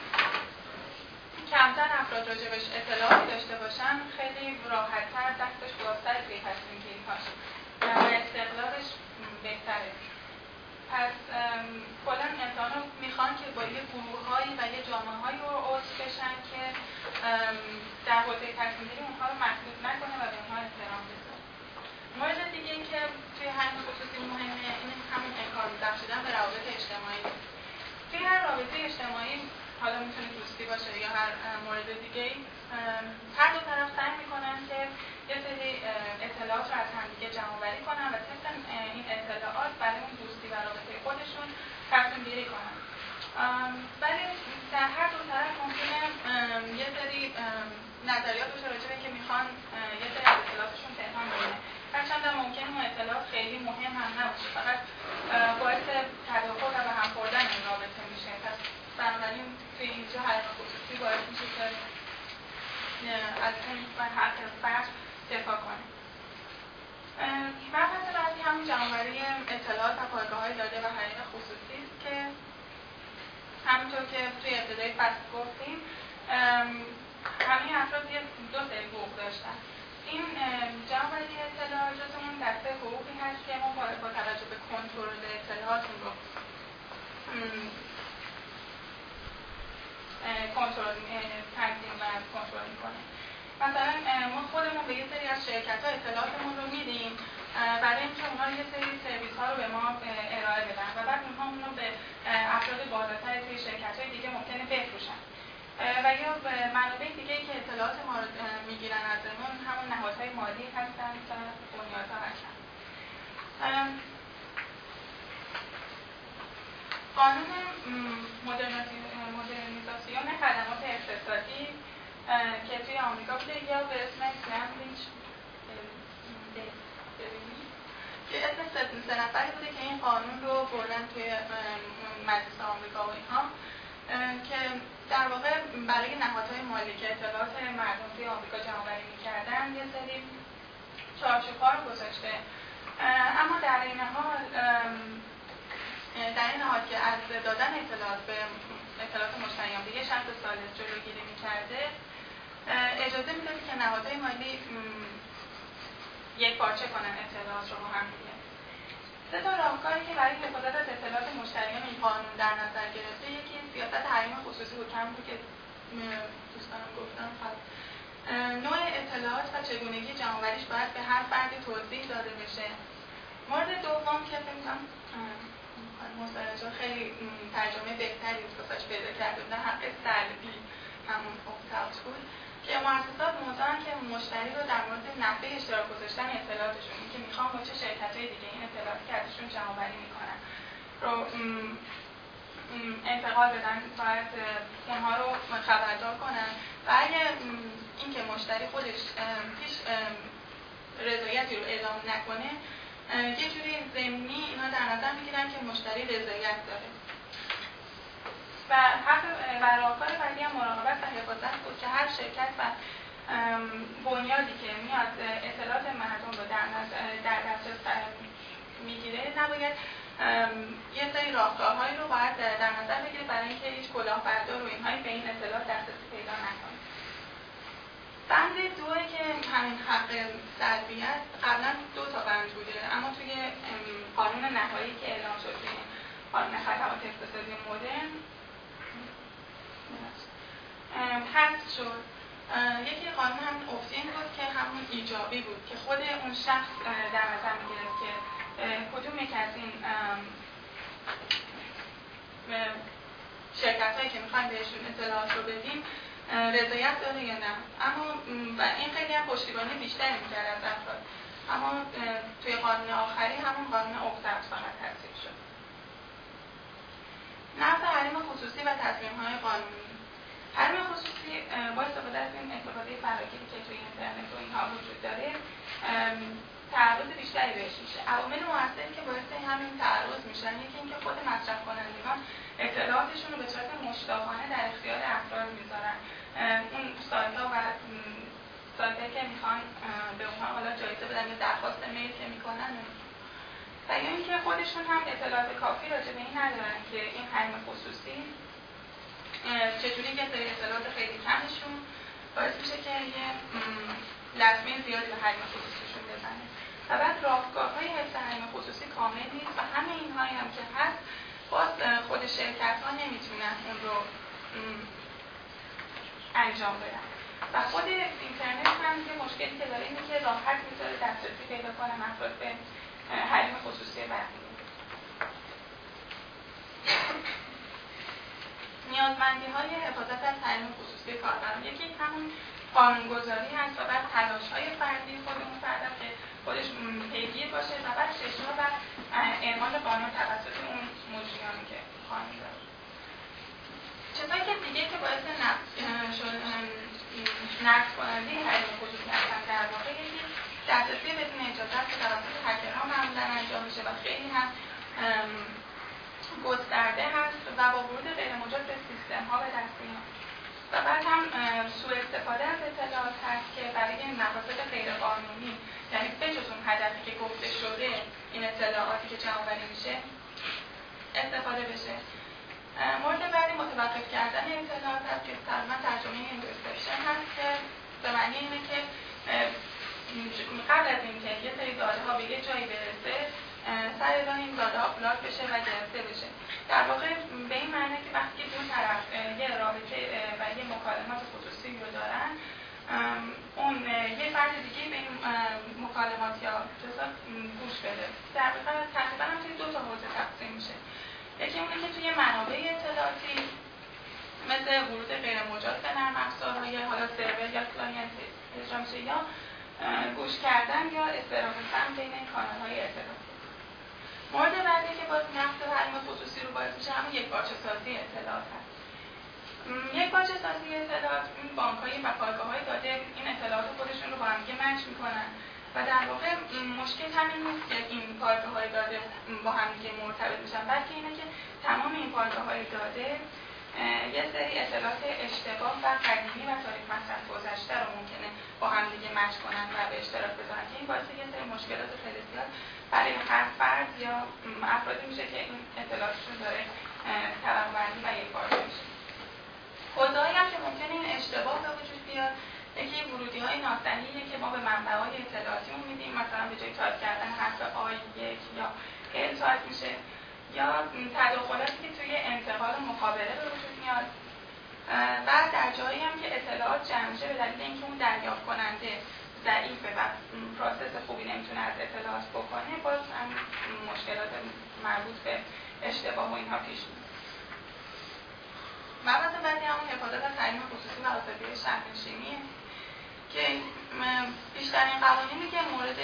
کمتر افراد راجبش اطلاعاتی داشته باشن خیلی راحت‌تر دستش بازتر توی تصمیم گیری‌هاش و استقلالش بهتره. پس کلاً انسان‌ها میخوان که با یه گروه‌هایی و یه جامعه‌هایی رو عضو بشن که در حوزه تصمیم گیری اونها رو محدود نکنه و به اونها احترام بذاره. مورد دیگه این که توی حریم خصوصی مهمه این همون امکان بخشیدن به روابط اجتماعی. توی هر رابطه اجتماعی حالا میتونه دوستی باشه یا هر مورد دیگه هر دو طرف سعی میکنن که یه سری اطلاعات رو از همدیگه جمع‌آوری کنن و طبق این اطلاعات برای اون دوستی و رابطه خودشون تصمیم گیری کنن. ولی در هر دو طرف ممکنه یه سری نظریات باشه راجع به اینکه میخوان اطلاعات خیلی مهم هم نباشه، فقط باعث تداخل و به هم خوردن این رابطه میشه. پس بنابراین توی اینجا حریم خصوصی باعث میشه که از اون حق فرد دفاع کنه. مبحث بعدی همون جمع‌آوری اطلاعات و پایگاه‌های داده و حریم خصوصی است که همونطور که توی ابتدای فصل گفتیم همه افراد یه دو سری حقوق داشتن. این جمع‌آوری اطلاعات جزء دسته حقوقی هست که ما با توجه به کنترل اطلاعاتون رو کنترل تنظیم و کنترل می‌کنیم. مثلا ما خودمون به یه سری از شرکت‌ها اطلاعاتمون رو میدیم برای اینکه اونها یه سری سرویس‌ها رو به ما ارائه بدن و بعد اونها اون رو به افراد بالاتر توی شرکت‌های دیگه ممکنه بفروشن. و یا منابع دیگه‌ای که اطلاعات ما رو میگیرن ازمون همون نهادهای مالی هستن و بنیادها هستن. قانون مدرنیزاسیون خدمات اقتصادی که توی آمریکا بوده یا به اسم اسلامبلیچ که اسم سه نفری بوده که این قانون رو بردن توی مجلس آمریکا و اینها که در واقع برای نهادهای مالی که اطلاعات مردم توی آمریکا جمع‌آوری می‌کردن یه سری چارچوب‌ها رو گذاشته. اما در این حال در این حال که از دادن اطلاعات به اطلاعات مشتریان به یه شرط ثالث جلوگیری می‌کرده، اجازه می‌داد که نهادهای مالی یک پارچه کنن اطلاعات رو با هم دیگه. سه تا راهکاری که برای حفاظت از اطلاعات مشتریان این قانون در نظر گرفته، یکی سیاست حریم خصوصی بود، همون که دوستانم گفتم قبل. نوع اطلاعات و چگونگی جمع‌آوریش باید به هر فردی توضیح داده بشه. مورد دوم که فکر می‌کنم مصطلح خیلی ترجمه بهتری واسش پیدا کرده بودن، حق سلبی همون opt-out بود که مؤسسات معتقدن که مشتری رو در مورد نحوه اشتراک گذاشتن اطلاعاتشون که میخوان با چه شرکت‌های دیگه این اطلاعاتی که ازشون جمع‌آوری میکنن رو انتقال بدن، باید اونها رو خبردار کنن و اگه اینکه مشتری خودش هیچ رضایتی رو اعلام نکنه یه جوری ضمنی اینا در نظر میگیرن که مشتری رضایت داره. و حق و راهکار بعدی هم مراقبت و حفاظت بود که هر شرکت و بنیادی که میاد اطلاعات مردم رو در در دسترس میگیره نباید یه سری راهکارهایی رو باید در نظر بگیره برای اینکه هیچ کلاهبردار و اینهایی به این اطلاعات دسترسی پیدا نکنه. بند دوه که همین حق سلبی است قبلا دو تا بند بوده اما توی قانون نهایی که اعلام شد توی قانون خدمات اقتصادی مدرن حذف شد. یکی قانون همون اپتین بود که همون ایجابی بود که خود اون شخص در نظر می‌گرفت که کدوم یک از این شرکت‌هایی که می‌خوایم بهشون اطلاعات رو بدیم رضایت داره یا نه. اما و این خیلی هم پشتیبانی بیشتری می‌کرد از افراد. اما توی قانون آخری همون قانون اپت‌اوت فقط تصویب شد. نقض حریم خصوصی و تصمیم‌های قانونی. حریم خصوصی با استفاده از این استفاده فراگیری که توی اینترنت و اینها وجود داره تعرض بیشتری بهش میشه. عوامل مؤثری که باعث همین تعرض میشن یکی اینکه خود مصرف کنندگان اطلاعاتشون رو به صورت مشتاقانه در اختیار افراد میذارن. اون سایت‌ها و سایت‌هایی که میخوان به اونها حالا جایزه بدن یا درخواست میل که میکنن و یا اینکه خودشون هم اطلاعات کافی راجع به این ندارن که این حریم خصوصی چجوری که سری اطلاعات خیلی کمشون باعث میشه که یه لطمه زیادی به حریم خصوصیشون بزنه و بعد راهکارهای حفظ حریم خصوصی کامل نیست و همه اینهایی هم که هست باز خود شرکت ها نمیتونن اون رو انجام بدن و خود اینترنت هم یه مشکلی که داره اینه که راحت میذاره دسترسی پیدا کنن افراد به حریم خصوصی بقیه. نیازمندی های حفاظت از حریم خصوصی کاربران یکی همون قانونگذاری هست و بعد تلاش های فردی خود اون فرد که خودش پیگیر باشه و بعد اجرا و اعمال قانون توسط اون مجریانی که قانون داره. چیزایی که دیگه که باعث نقض کننده حریم خصوصی هستن در واقع یکی دسترسی بدون اجازت به توسط هکرها و خیلی هم گسترده هست و با ورود غیر مجاز به سیستم ها به دست میاد. و بعد هم سوء استفاده از اطلاعات هست که برای مقاصد غیر قانونی، یعنی بجز اون هدفی که گفته شده این اطلاعاتی که جمع‌آوری میشه استفاده بشه. مورد بعدی متوقف کردن اطلاعات هست که تقریبا ترجمه اینترسپشن هست که به معنی اینه که قبل از اینکه یه سری داده ها به یه جایی برسه سر راه این داده ها بلاک بشه و گرفته بشه. در واقع به این معنی که وقتی که دو طرف یه رابطه و یه مکالمات خصوصی رو دارن، اون یه فرد دیگه به این مکالمات یا جزا گوش بده. در واقع تقریبا هم توی دو تا حوزه تقسیم میشه. یکی اونه که توی منابع اطلاعاتی مثل ورود غیر مجاز به نرم افزارها یا حالا سرور یا کلاینت اجرا میشه، یا گوش کردن یا استراحت فهم بین این کانال‌های ارتباطی. مورد بعدی که باز نقض حریم خصوصی رو باعث میشه همون یکپارچه سازی اطلاعات هست. یکپارچه سازی اطلاعات این بانک‌های و پایگاه‌های داده این اطلاعات خودشون رو با هم دیگه مچ می‌کنن و در واقع مشکل همین نیست که این پایگاه‌های داده با هم دیگه مرتبط میشن، بلکه اینه که تمام این پایگاه‌های داده یه سری اطلاعات اشتباه و قدیمی و تاریخ مصرف گذشته رو ممکنه با هم دیگه مچ کنن و به اشتراک بذارن که این باعث یه سری مشکلات خیلی زیاد برای هر فرد یا افرادی میشه که این اطلاعاتشون داره طبقه‌بندی و یکپارچه میشه. حوزه‌هایی هم که ممکنه این اشتباه به وجود بیاد، یکی ورودی‌های ناصحیحه که ما به منبع‌های اطلاعاتیمون میدیم، مثلا به جای تایپ کردن حرف آی یک یا ال تایپ میشه، یا تداخلاتی که توی انتقال مخابره به وجود میاد و در جایی هم که اطلاعات جمع میشه به دلیل اینکه اون دریافت کننده ضعیفه و پروسس خوبی نمیتونه از اطلاعات بکنه، باز هم مشکلات مربوط به اشتباه و اینها پیش میاد. مبحث بعدی همون حفاظت از حریم خصوصی و آزادی شهرنشینیه که بیشترین قوانینی که مورد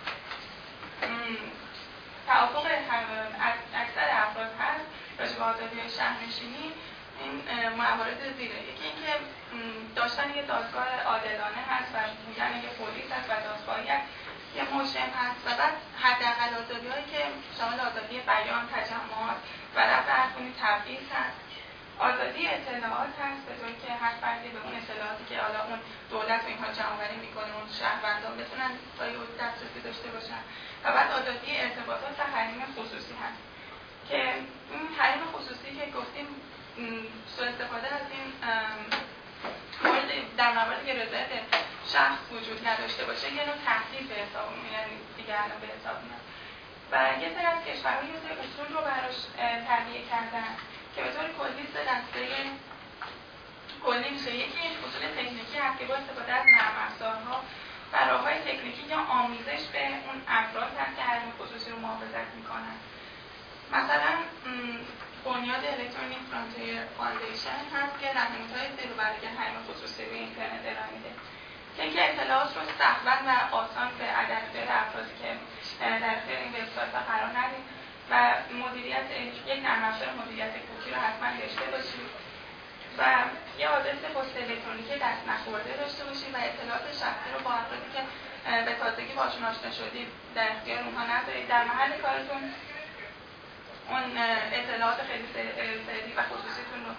توافق اکثر افراد هست راجع به آزادی شهرنشینی این موارد زیره. یکی اینکه داشتن یه دادگاه عادلانه هست و بودن یه پلیس هست و دادگاهی هست، یه مجرم هست و بعد حداقل آزادی‌هایی که شامل آزادی بیان، تجمعات و رفع هر گونه تبعیض هست. آزادی اطلاعات هست به طوری که هر فردی به اون اطلاعاتی که حالا اون دولت و اینها جمع‌آوری میکنه اون شهروندان بتونن با دسترسی داشته باشن. و بعد آزادی ارتباطات و حریم خصوصی هست که این حریم خصوصی که گفتیم سوء استفاده از این مورد در مواردی که رضایت شخص وجود نداشته باشه یه نوع تهدید به حساب میاد، یعنی دیگه الان به حساب میاد. و یه سری از کشورها یه سری اصول رو براش تهیه کردن که به طور کلی سه دسته کلی میشه. یکی اصول تکنیکی هست که با استفاده از نرم افزارها و راه‌های تکنیکی یا آمیزش به اون افراد هست که حریم خصوصی رو محافظت میکنن. مثلا بنیاد الکترونیک فرانتیر فاندیشن هست که راهنمایی‌های زیرو برای حریم خصوصی روی اینترنت ارائه میده که اینکه اطلاعات رو سه‌ل و آسان به اختیار افرادی که در اختیار این وبسایت‌ها قرار ندید و مدیریت یک نرم افزار مدیریت کوکی رو حتما داشته باشید و یه آدرس پست الکترونیکی دست نخورده داشته باشید و اطلاعات شخصی رو با افرادی که به تازگی باشون آشنا شدید در اختیار اونها نذارید. در محل کارتون اون اطلاعات خیلی سری و خصوصیتون رو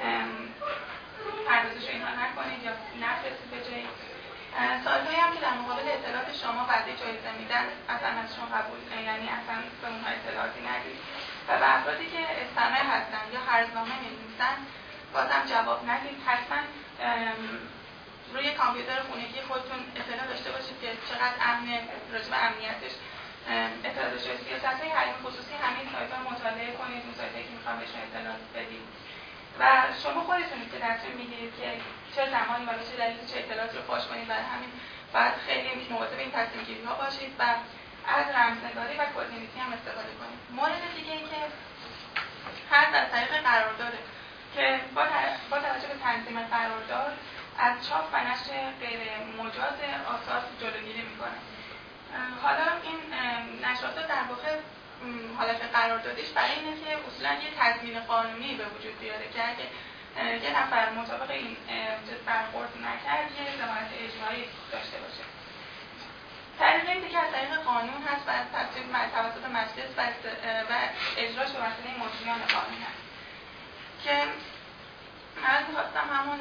پردازش رو اینها نکنید یا نفرستید به جایی. سایت‌هایی هم که در مقابل اطلاعات شما وعده جایزه میدن اصلا از شما قبول، یعنی اصلا به اونها اطلاعاتی ندید و به افرادی که استمع هستن یا هرزنامه می‌نویسن بازم جواب ندید. حتما روی کامپیوتر خونگی خودتون اطلاع داشته باشید که چقدر امنه، راجع به امنیتش اطلاع داشته باشید. سایت‌های حریم خصوصی همین سایت‌ها مطالعه کنید، اون سایت‌هایی که می‌خوام بهشون اطلاع بدید و شما خودتونید که تصمیم می‌گیرید که چه زمانی و چه دلیلی چه اطلاعاتی رو فاش کنید. برای همین باید خیلی مواظب این تصمیم‌گیری‌ها باشید و از رمزنگاری و کدنویسی هم استفاده کنید. مورد دیگه این که هر از طریق قرارداد که با, با توجه به تنظیم قرارداد از چاپ و نشر غیر مجاز آثار جلوگیری میکنه. حالا این نشرات در واقع حالت قراردادیش برای اینه که اصولا یه تضمین قانونی به وجود بیاره که اگه یه نفر مطابق این برخورد نکرد یه ضمانت اجرایی داشته باشه. طریق این دیگه از طریق قانون هست و از توسط مجلس تدریس و, و اجراش به وسیله مجریان قانون هست که من می‌خواستم همون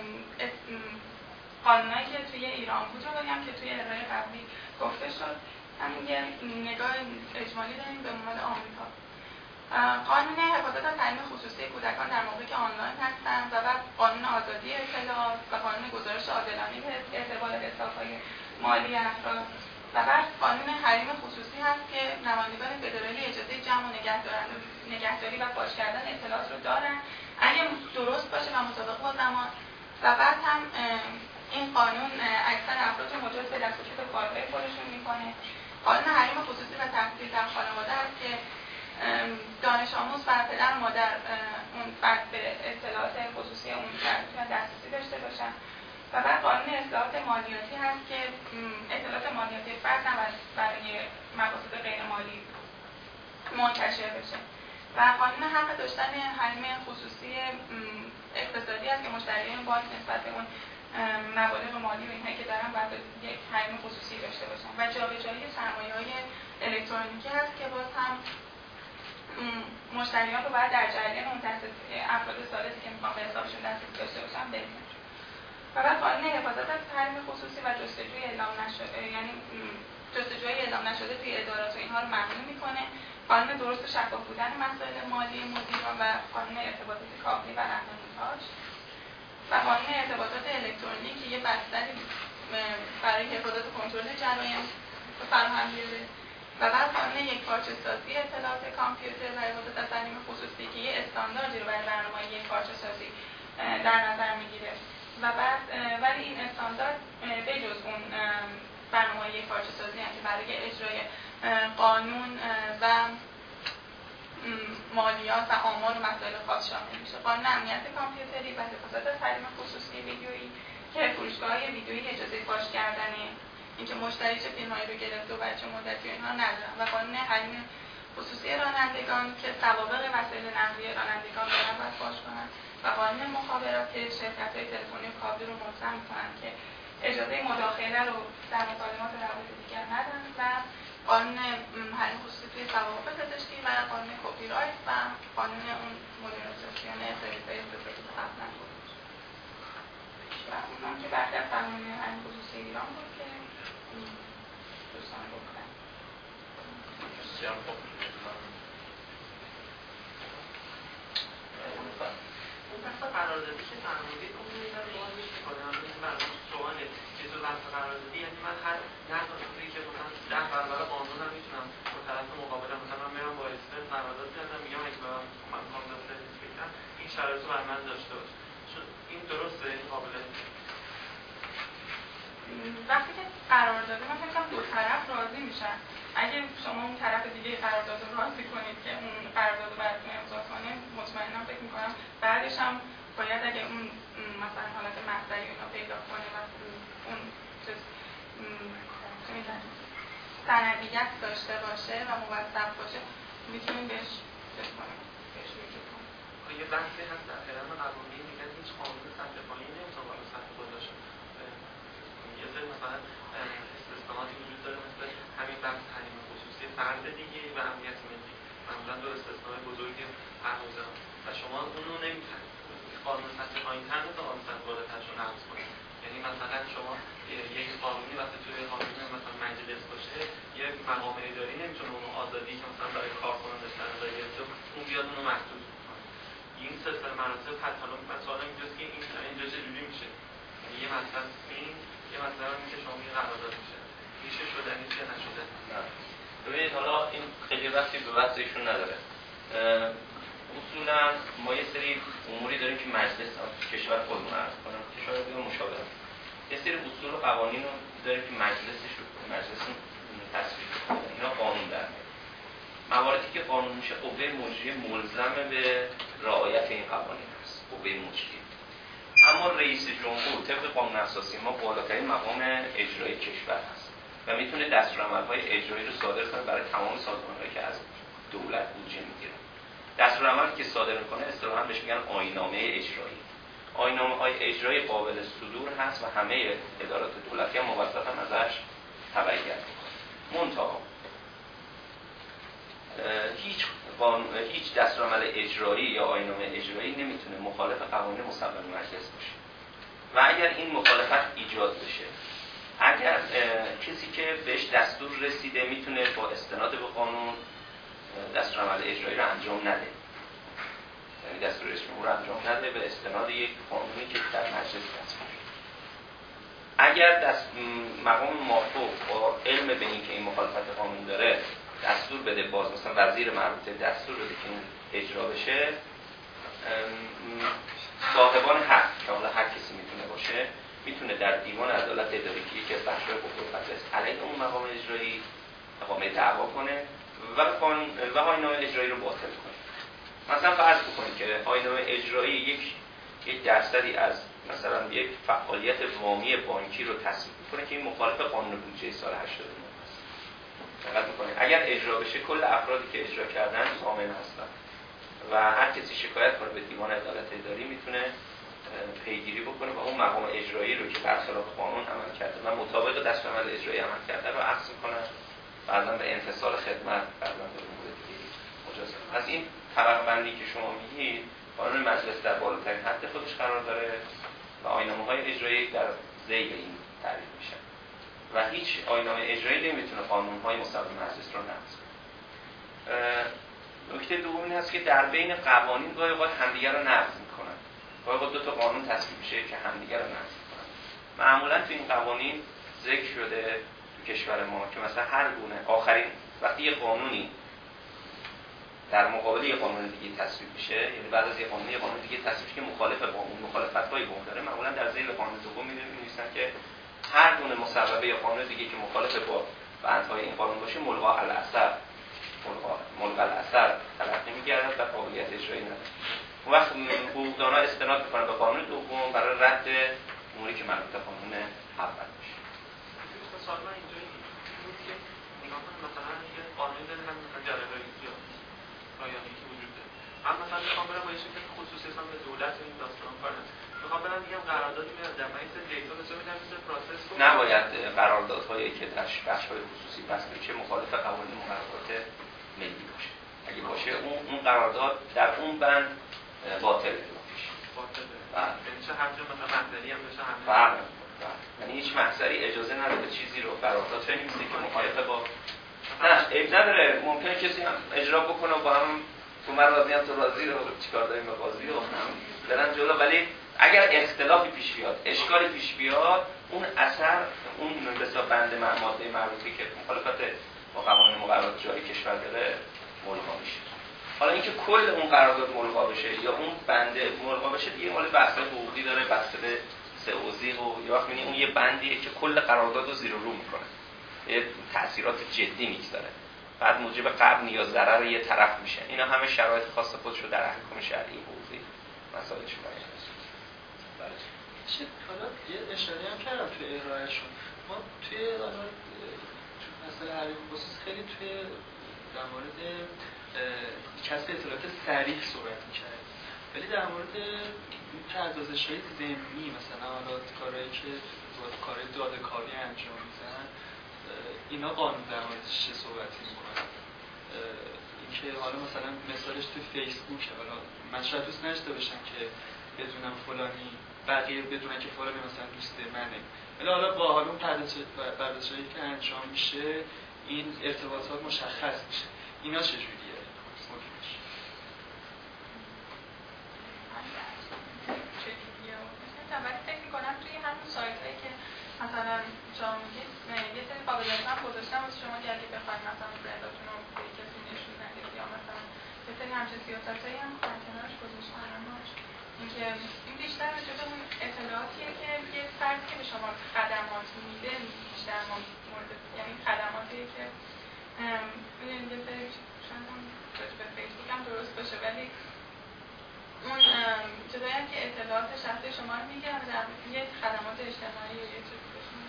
قانونایی که توی ایران بود رو بگم که توی ارائه قبلی گفته شد. همین یه نگاه اجمالی داریم به عنوان آمریکا. قانون حفاظت از حریم خصوصی کودکان در موقعی که آنلاین هستند و بعد قانون آزادی اطلاعات و قانون گزارش عادلانه به اعتبار حساب‌های مالی افراد و بعد قانون حریم خصوصی هست که نمایندگان فدرالی اجازه جمع و نگهداری و فاش کردن اطلاعات رو دارن اگه درست باشه و مطابق با زمان. و بعد هم این قانون اکثر افراد رو مجاز به دست و چوب کارهای خودشون میکنه. قانون حریم خصوصی و تحصیل در خانواده است که دانش آموز و پدر و مادر اون فرد به اطلاعات خصوصی اون فرد دسترسی داشته باشن. و بعد قانون اطلاعات مالیاتی هست که اطلاعات مالیاتی فرد نباید برای مقاصد غیر مالی منتشر بشه. و قانون حق داشتن حریم خصوصی اقتصادی هست که مشتریان باید نسبت به اون مبالغ مالی و اینهایی که دارن باید یک حریم خصوصی داشته باشن. و جابجایی سرمایه‌های الکترونیکی هست که باز هم مشتریان رو باید در جریان اون دسترسی افراد ثالثی که میخوان به حسابشون دسترسی داشته باشن بدونن. و بعد قانون حفاظت از حریم خصوصی و جستجوی اعلام نشده، یعنی جستجوی اعلام نشده توی ادارات و اینها رو ممنوع میکنه. قانون درست و شفاف بودن مسائل مالی مدیران و قانون ارتباطات کابلی و رهنمودهاش و قانون ارتباطات الکترونیکی که یه بستری برای حفاظت و کنترل جرایم فراهم بیاره. و بعد قانون یکپارچه سازی اطلاعات کامپیوتر و حفاظت از حریم خصوصی که یه استانداردی رو برای برنامه‌های یکپارچه سازی در نظر میگیره. و بعد ولی این استاندارد بجز اون برنامه‌های یکپارچه سازی هم که برای اجرای قانون و مالیات و آمار و مسائل خاص شامل میشه. قانون امنیت کامپیوتری و حفاظت از حریم خصوصی ویدیویی که فروشگاه‌های ویدیویی اجازه فاش کردن اینکه مشتری چه فیلمایی رو گرفته و چه مدتی اینها ندارن. و قانون حریم خصوصی رانندگان که سوابق وسایل نقلیه رانندگان رو باید فاش کنن. و قانون مخابرات که شرکت‌های تلفنی و کابلی رو ملزم می‌کنن که اجازه مداخله رو در مکالمات روابط دیگر ندن. و قانون حریم خصوصی توی سوابق پزشکی و قانون کپی رایت و قانون اون مدرنیزاسیون سرویس‌های اختصاصی که قبلا گفتم. و اونم که بعد از قانون حریم خصوصی ایران بود که دوستان گفتن. بسیار خوب. اون بحث قراردادی که فرمودید اون رو می‌ذاره باز می‌کنم این برای سواله که تو بحث قراردادی یعنی من هر نقضی که مثلا ده برابر قانون هم میتونم با طرف مقابلم مثلا من میرم با اسم قرارداد می‌بندم میگم اگه من من می‌خوام سرویس بگیرم این شرایط رو بر من داشته باشه. چون این درسته این قابل وقتی که قرارداد من فکر کنم دو طرف راضی میشن. اگه شما اون طرف دیگه قرارداد رو راضی کنید که اون قرارداد رو براتون امضا کنه مطمئنا فکر می‌کنم بعدش هم باید اگه اون مثلا حالت مصدری اینا پیدا کنه و اون چیز سندیت داشته باشه و موثق باشه میتونیم بهش چیز کنیم بهش رجوع کنیم. یه بحثی هست در حرم قانونی میگن هیچ قانون سطح پایین نمیتونه بالا سطح بالا شه. یه سری مثلا استثناءاتی وجود داره مثل همین بحث حریم خصوصی فرد دیگه و امنیت ملی. معمولا دو استثناء بزرگی هر حوزه و شما اون رو نمیتونید قانون سطح پایین‌تر رو قانون سطح بالاترش رو نقض کنید. یعنی مثلا شما یک قانونی وقتی توی قانون مثلا مجلس باشه یه مقام اداری نمیتونه اون آزادی که مثلا برای کارکنان سرمایه گرفته اون بیاد اون رو محدود کنه. این سلسله مراتب حتی من سوالم اینجاست که این اینجا چجوری میشه؟ یعنی یه مثلا این یه مثلا اینه که شما یه قرارداد میشه میشه شدنی چه نشده. ببینید حالا این خیلی وقتی به بحث ایشون نداره. اصولا ما یه سری اموری داریم که مجلس کشور خودمون عرض کنم کشور دیگه مشابه یه سری اصول و قوانین رو داریم که مجلسش رو مجلس تصویب کنه. اینا قانون در میاد. مواردی که قانون میشه قوه مجریه ملزم به رعایت این قوانین است. قوه مجریه. اما رئیس جمهور طبق قانون اساسی ما بالاترین مقام اجرایی کشور هست و میتونه دستورالعمل‌های اجرایی رو صادر کنه برای تمام سازمان‌هایی که از دولت بودجه میگیرن. دستورالعملی که صادر میکنه اصطلاحاً بهش میگن آیین‌نامه اجرایی. آیین‌نامه‌های اجرایی قابل صدور هست و همه ادارات دولتی هم موظفن ازش تبعیت کنن. منتها قانون هیچ دستورالعمل اجرایی یا آیین‌نامه اجرایی نمیتونه مخالف قوانین مصوب مجلس باشه و اگر این مخالفت ایجاد بشه، اگر کسی که بهش دستور رسیده میتونه با استناد به قانون دستورالعمل اجرایی رو انجام نده، یعنی دستور اجرایی رو انجام نده به استناد یک قانونی که در مجلس تصویب شده. اگر دست مقام مافوق با علم به این که این مخالفت قانون داره دستور بده، باز مثلا وزیر مربوطه دستور بده که این اجرا بشه، صاحبان حق که حالا هر کسی میتونه باشه میتونه در دیوان عدالت اداری که یکی از بخش‌های حقوق بنده است علیه اون مقام اجرایی اقامه دعوا کنه و قانون و آیین‌نامه اجرایی رو باطل کنه. مثلا فرض بکنید که آیین‌نامه اجرایی یک یک درصدی از مثلا یک فعالیت وامی بانکی رو تصویب کنه که این مخالف قانون بودجه سال هشتاد و نه است. دقت می‌کنید اگر اجرا بشه کل افرادی که اجرا کردن ضامن هستن و هر کسی شکایت کنه به دیوان عدالت اداری میتونه پیگیری بکنه و اون مقام اجرایی رو که برخلاف قانون عمل کرده و مطابق دستورالعمل اجرایی عمل کرده رو اخذ کنه، بعداً به انفصال خدمت، بعداً به امور دیگه مجاز. از این طبقه بندی که شما میگید قانون مجلس در بالاترین حد خودش قرار داره و آیین‌نامه‌های اجرایی در ذیل این تعریف میشن و هیچ آیین‌نامه اجرایی نمیتونه قانون‌های مصوب مجلس رو نقض کنه. نکته دوم این هست که در بین قوانین گاهی اوقات همدیگر رو نقض میکنن. گاهی اوقات دو تا قانون تصویب میشه که همدیگر رو نقض میکنن. معمولا تو این قوانین ذکر شده تو کشور ما که مثلا هر گونه آخرین وقتی یه قانونی در مقابل یه قانون دیگه تصویب میشه، یعنی بعد از یه قانون یه قانون دیگه تصویب که مخالف قانون مخالفت‌های با اون داره، معمولا در ذیل قانون دوم می‌نویسن که هر گونه مصوبه یا قانون دیگه که مخالف با بندهای این قانون باشه ملغا الاثر ملغا الاثر تلقی می‌گردد و قابلیت اجرایی نداره. اون وقت حقوقدان‌ها استناد می‌کنن به قانون دوم برای رد اموری که مربوط به قانون اول میشه. سوال من اینجایی بود که نگاه کنم مثلا یه قانون داره هم مثلا جلبه یا رایانی که وجود داره. هم مثلا میخوام برم با یه شرکت خصوصی اصلا به دولت این داستان کنم. میخوام برم میگم قراردادی میاد در مجلس دیتا بزنم میدم مثل پروسس کنم. نباید قراردادهایی که در بخش‌های خصوصی بسته بشه مخالف قوانین مقررات ملی باشه. اگه باشه اون اون قرارداد در اون بند باطل میشه. باطله. بله. یعنی چه هر جا مثلا محضری هم بشه همه. بله. یعنی هیچ محضری اجازه نداره چیزی رو قرارداد بنویسه که مخالف با نه عیب نداره، ممکنه کسی هم اجرا بکنه و با هم تو من راضی هم تو راضی رو چیکار داریم با قاضی و هم برن جلو، ولی اگر اختلافی پیش بیاد، اشکالی پیش بیاد، اون اثر اون به بند ماده مربوطه که مخالفت با قوانین مقررات جاری کشور داره ملغا میشه. حالا اینکه کل اون قرارداد ملغا بشه یا اون بنده ملغا بشه دیگه مال بحث حقوقی داره، بحث به سئوزیق و یا وقتی اون یه بندیه که کل قرارداد رو زیر و رو میکنه، یه تأثیرات جدی میگذاره، بعد موجب غبن یا ضرر یه طرف میشه. اینا همه شرایط خاص خودش رو در احکام شرعی حقوقی مسائلش بیان است. بله. چه حالا یه اشاره هم کردم توی ارائهشون. ما توی حالا مثلا هر خصوص خیلی توی در مورد کسب اطلاعات سریع صحبت می‌کردیم. ولی در مورد پردازش‌های ضمنی مثلا حالا کارهایی که کارهای داده‌کاری انجام میدن اینا قانون در موردش چه صحبتی میکنه؟ اینکه حالا مثلا مثالش تو فیسبوک، حالا من شاید دوست نداشته باشم که بدونم فلانی بقیه بدونن که فلانی مثلا دوست منه، ولی حالا با حالا اون پردازش‌هایی که انجام میشه این ارتباطات مشخص میشه. اینا چجوریه؟ ولی فکر می‌کنم توی همون سایتایی که مثلا شما میگید یه سری قابلیت هم گذاشتم واسه شما که اگه بخواید مثلا برنداتون رو به کسی نشون ندید یا مثلا یه سری همچین سیاستایی هم کنارش گذاشتن. همش اینکه این بیشتر راجع به اون اطلاعاتیه که یه فردی که به شما خدمات میده بیشتر مورد، یعنی خدماتیه که ببینید یه سری شاید هم راجع به فیسبوک هم درست باشه، ولی اون چیزایی هم که اطلاعات شخصی شما رو میگه و در یه خدمات اجتماعی یا یه چیزی بشون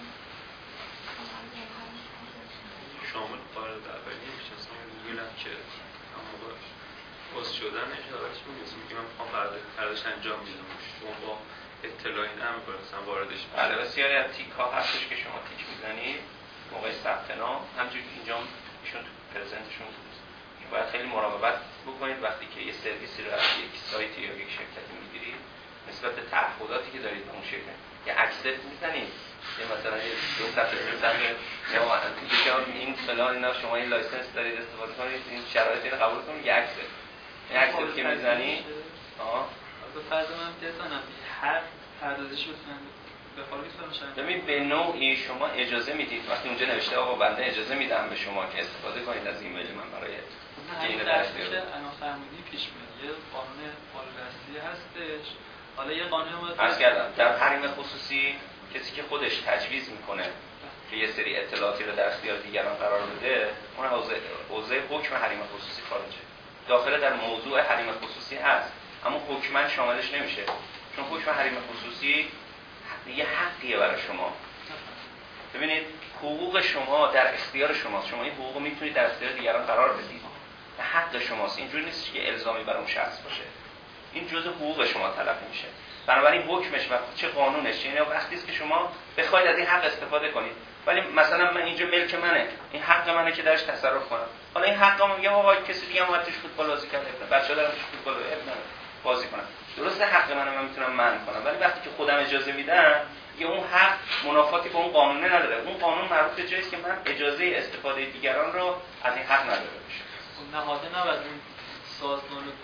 شامل قرار دربری میشه. اصلا گوگل هم که هم موقع پست شدنش دارش میگه میگه من میخوام پرداش انجام میدم، شما با اطلاعی نمیکنه اصلا واردش. بله بسیاری از تیک ها هستش که شما تیک میزنید موقع ثبت نام، همونجوری که اینجا ایشون تو پرزنتشون بود باید خیلی مراقبت بکنید وقتی که یه سرویسی رو از یک سایتی یا یک شرکتی میگیرید نسبت به تعهداتی که دارید به اون شرکت یه اکسپت میزنید، یه مثلا یه دو صفحه سه صفحه یا این فلان اینا شما این لایسنس دارید استفاده کنید، این شرایط رو قبول کنید، یه اکسپت این اکسپت که میزنید آها به فرض من بزنم هر پردازش بتونن بخوام میتونم ببین به نوعی شما اجازه میدید وقتی اونجا نوشته آقا بنده اجازه میدم به شما که استفاده کنید از ایمیل من برای این درسی که انا فرمودی پیش میاد یه قانون بالادستی هستش. حالا یه قانون عرض کردم در حریم خصوصی کسی که خودش تجویز میکنه که یه سری اطلاعاتی رو در اختیار دیگران قرار بده اون حوزه حوزه حکم حریم خصوصی خارجه، داخل در موضوع حریم خصوصی هست اما حکما شاملش نمیشه، چون حکم حریم خصوصی یه حقیه برای شما. ببینید حقوق شما در اختیار شماست، شما این حقوق رو میتونید در اختیار دیگران قرار بدید، حق شماست، اینجوری نیست که الزامی برای اون شخص باشه، این جزء حقوق شما تلقی میشه. بنابراین حکمش و چه قانونش یعنی وقتی است که شما بخواید از این حق استفاده کنید، ولی مثلا من اینجا ملک منه، این حق منه که درش تصرف کنم، حالا این حقم میگم آقا کسی دیگه هم توش فوتبال بازی کنه، بچه‌ها دارن توش فوتبال بازی کنن، درسته حق منه من میتونم منع کنم، ولی وقتی که خودم اجازه میدم یه اون حق منافاتی با اون قانونه نداره، اون قانون مربوط به جایی است که من اجازه استفاده دیگران رو از این حق نداره باشه. اون نهاده نباید اون سازمان رو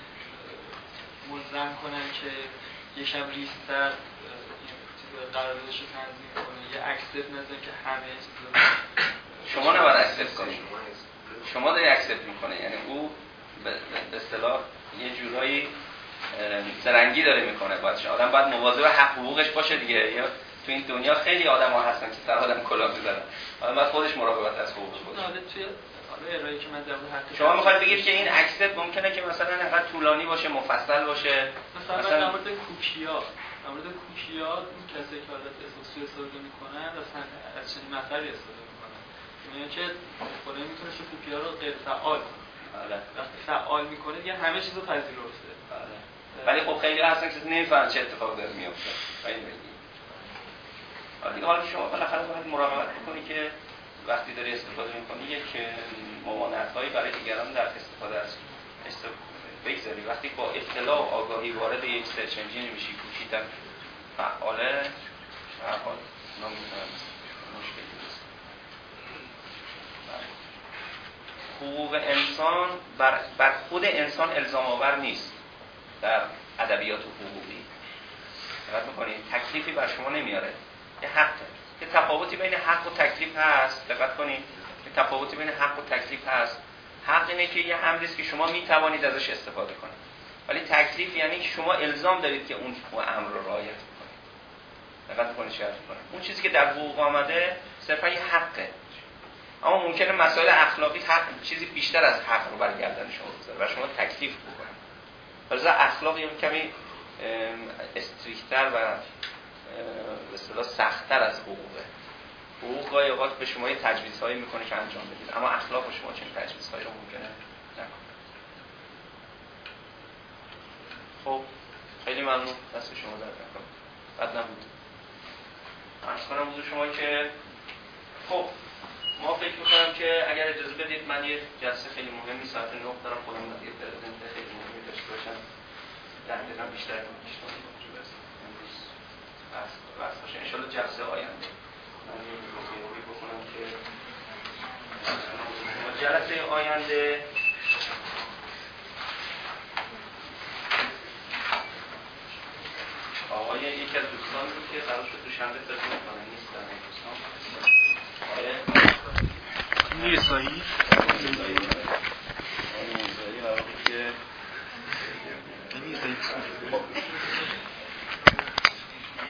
ملزم کنن که یکم ریستر قراردادش رو تنظیم کنه، یه اکسپت نزن که همه شما نباید اکسپت کنید، شما داری اکسپت میکنه، یعنی او به اصطلاح یه جورایی زرنگی داره میکنه، باید آدم باید مواظب حق حقوقش باشه دیگه. یا تو این دنیا خیلی آدم‌ها هستن که سر آدم کلاه می‌زنن، آدم باید خودش مراقبت از حقوقش باشه. حالا توی حالا ارائه‌ای که من در مورد حق شما می‌خواید بگید که این اکسپت ممکنه که مثلا انقدر طولانی باشه، مفصل باشه، مثلا, مثلا در مورد کوکی‌ها در مورد کوکی‌ها اون کسی که حالت اساسی استفاده می‌کنن مثلا از چنین مطلبی استفاده می‌کنن، میگن که خود می‌تونه که کوکی‌ها رو غیر فعال کنه. بله. وقتی فعال می‌کنه دیگه همه چیزو پذیرفته. بله. ولی خب خیلی هستن که نمی‌فهمن چه اتفاقی داره میفته. خیلی میگی. حالا حالا شما بالاخره باید مراقبت بکنی که وقتی داری استفاده می‌کنی یک ممانعت‌هایی برای دیگران در استفاده از بگذاری. وقتی با اطلاع و آگاهی وارد یک سرچ انجین میشی کوکی در فعاله هر حال نمی‌تونم مشکلی نیست. حقوق انسان بر, بر خود انسان الزام آور نیست در ادبیات حقوقی. دقت می‌کنید تکلیفی بر شما نمیاره، یه حقه. یه تفاوتی بین حق و تکلیف هست. دقت کنید یه تفاوتی بین حق و تکلیف هست. حق اینه که یه امری است که شما میتوانید ازش استفاده کنید، ولی تکلیف یعنی که شما الزام دارید که اون امر رو رعایت کنید. دقت می‌کنید چه حرفی کنید. اون چیزی که در حقوق آمده صرفا یه حقه، اما ممکنه مسائل اخلاقی حق چیزی بیشتر از حق رو برگردن شما بذاره و شما تکلیف بکنید. لذا اخلاق یه کمی استریکتر و به اصطلاح سخت‌تر از حقوقه. حقوق گاهی اوقات به شما یه تجویزهایی میکنه که انجام بدید، اما اخلاق به شما چنین تجویزهایی رو ممکنه نکنه. خب خیلی ممنون، دست شما درد نکنه. بد نبود. عرض کنم حضور شما که خب ما فکر میکنم که اگر اجازه بدید من یه جلسه خیلی مهمی ساعت نه دارم خودم یه پرزنت خیلی مهمی داشته باشم. در دقیقا بیشتر کنم امروز بس باشه. انشالله جلسه آینده من یه روی بکنم که جلسه آینده آقای یکی از دوستان بود که قرار شد دوشنبه خدمت کنه نیستن دوستان آقای میرسایی میرسایی میرسایی و وقتی که میرسایی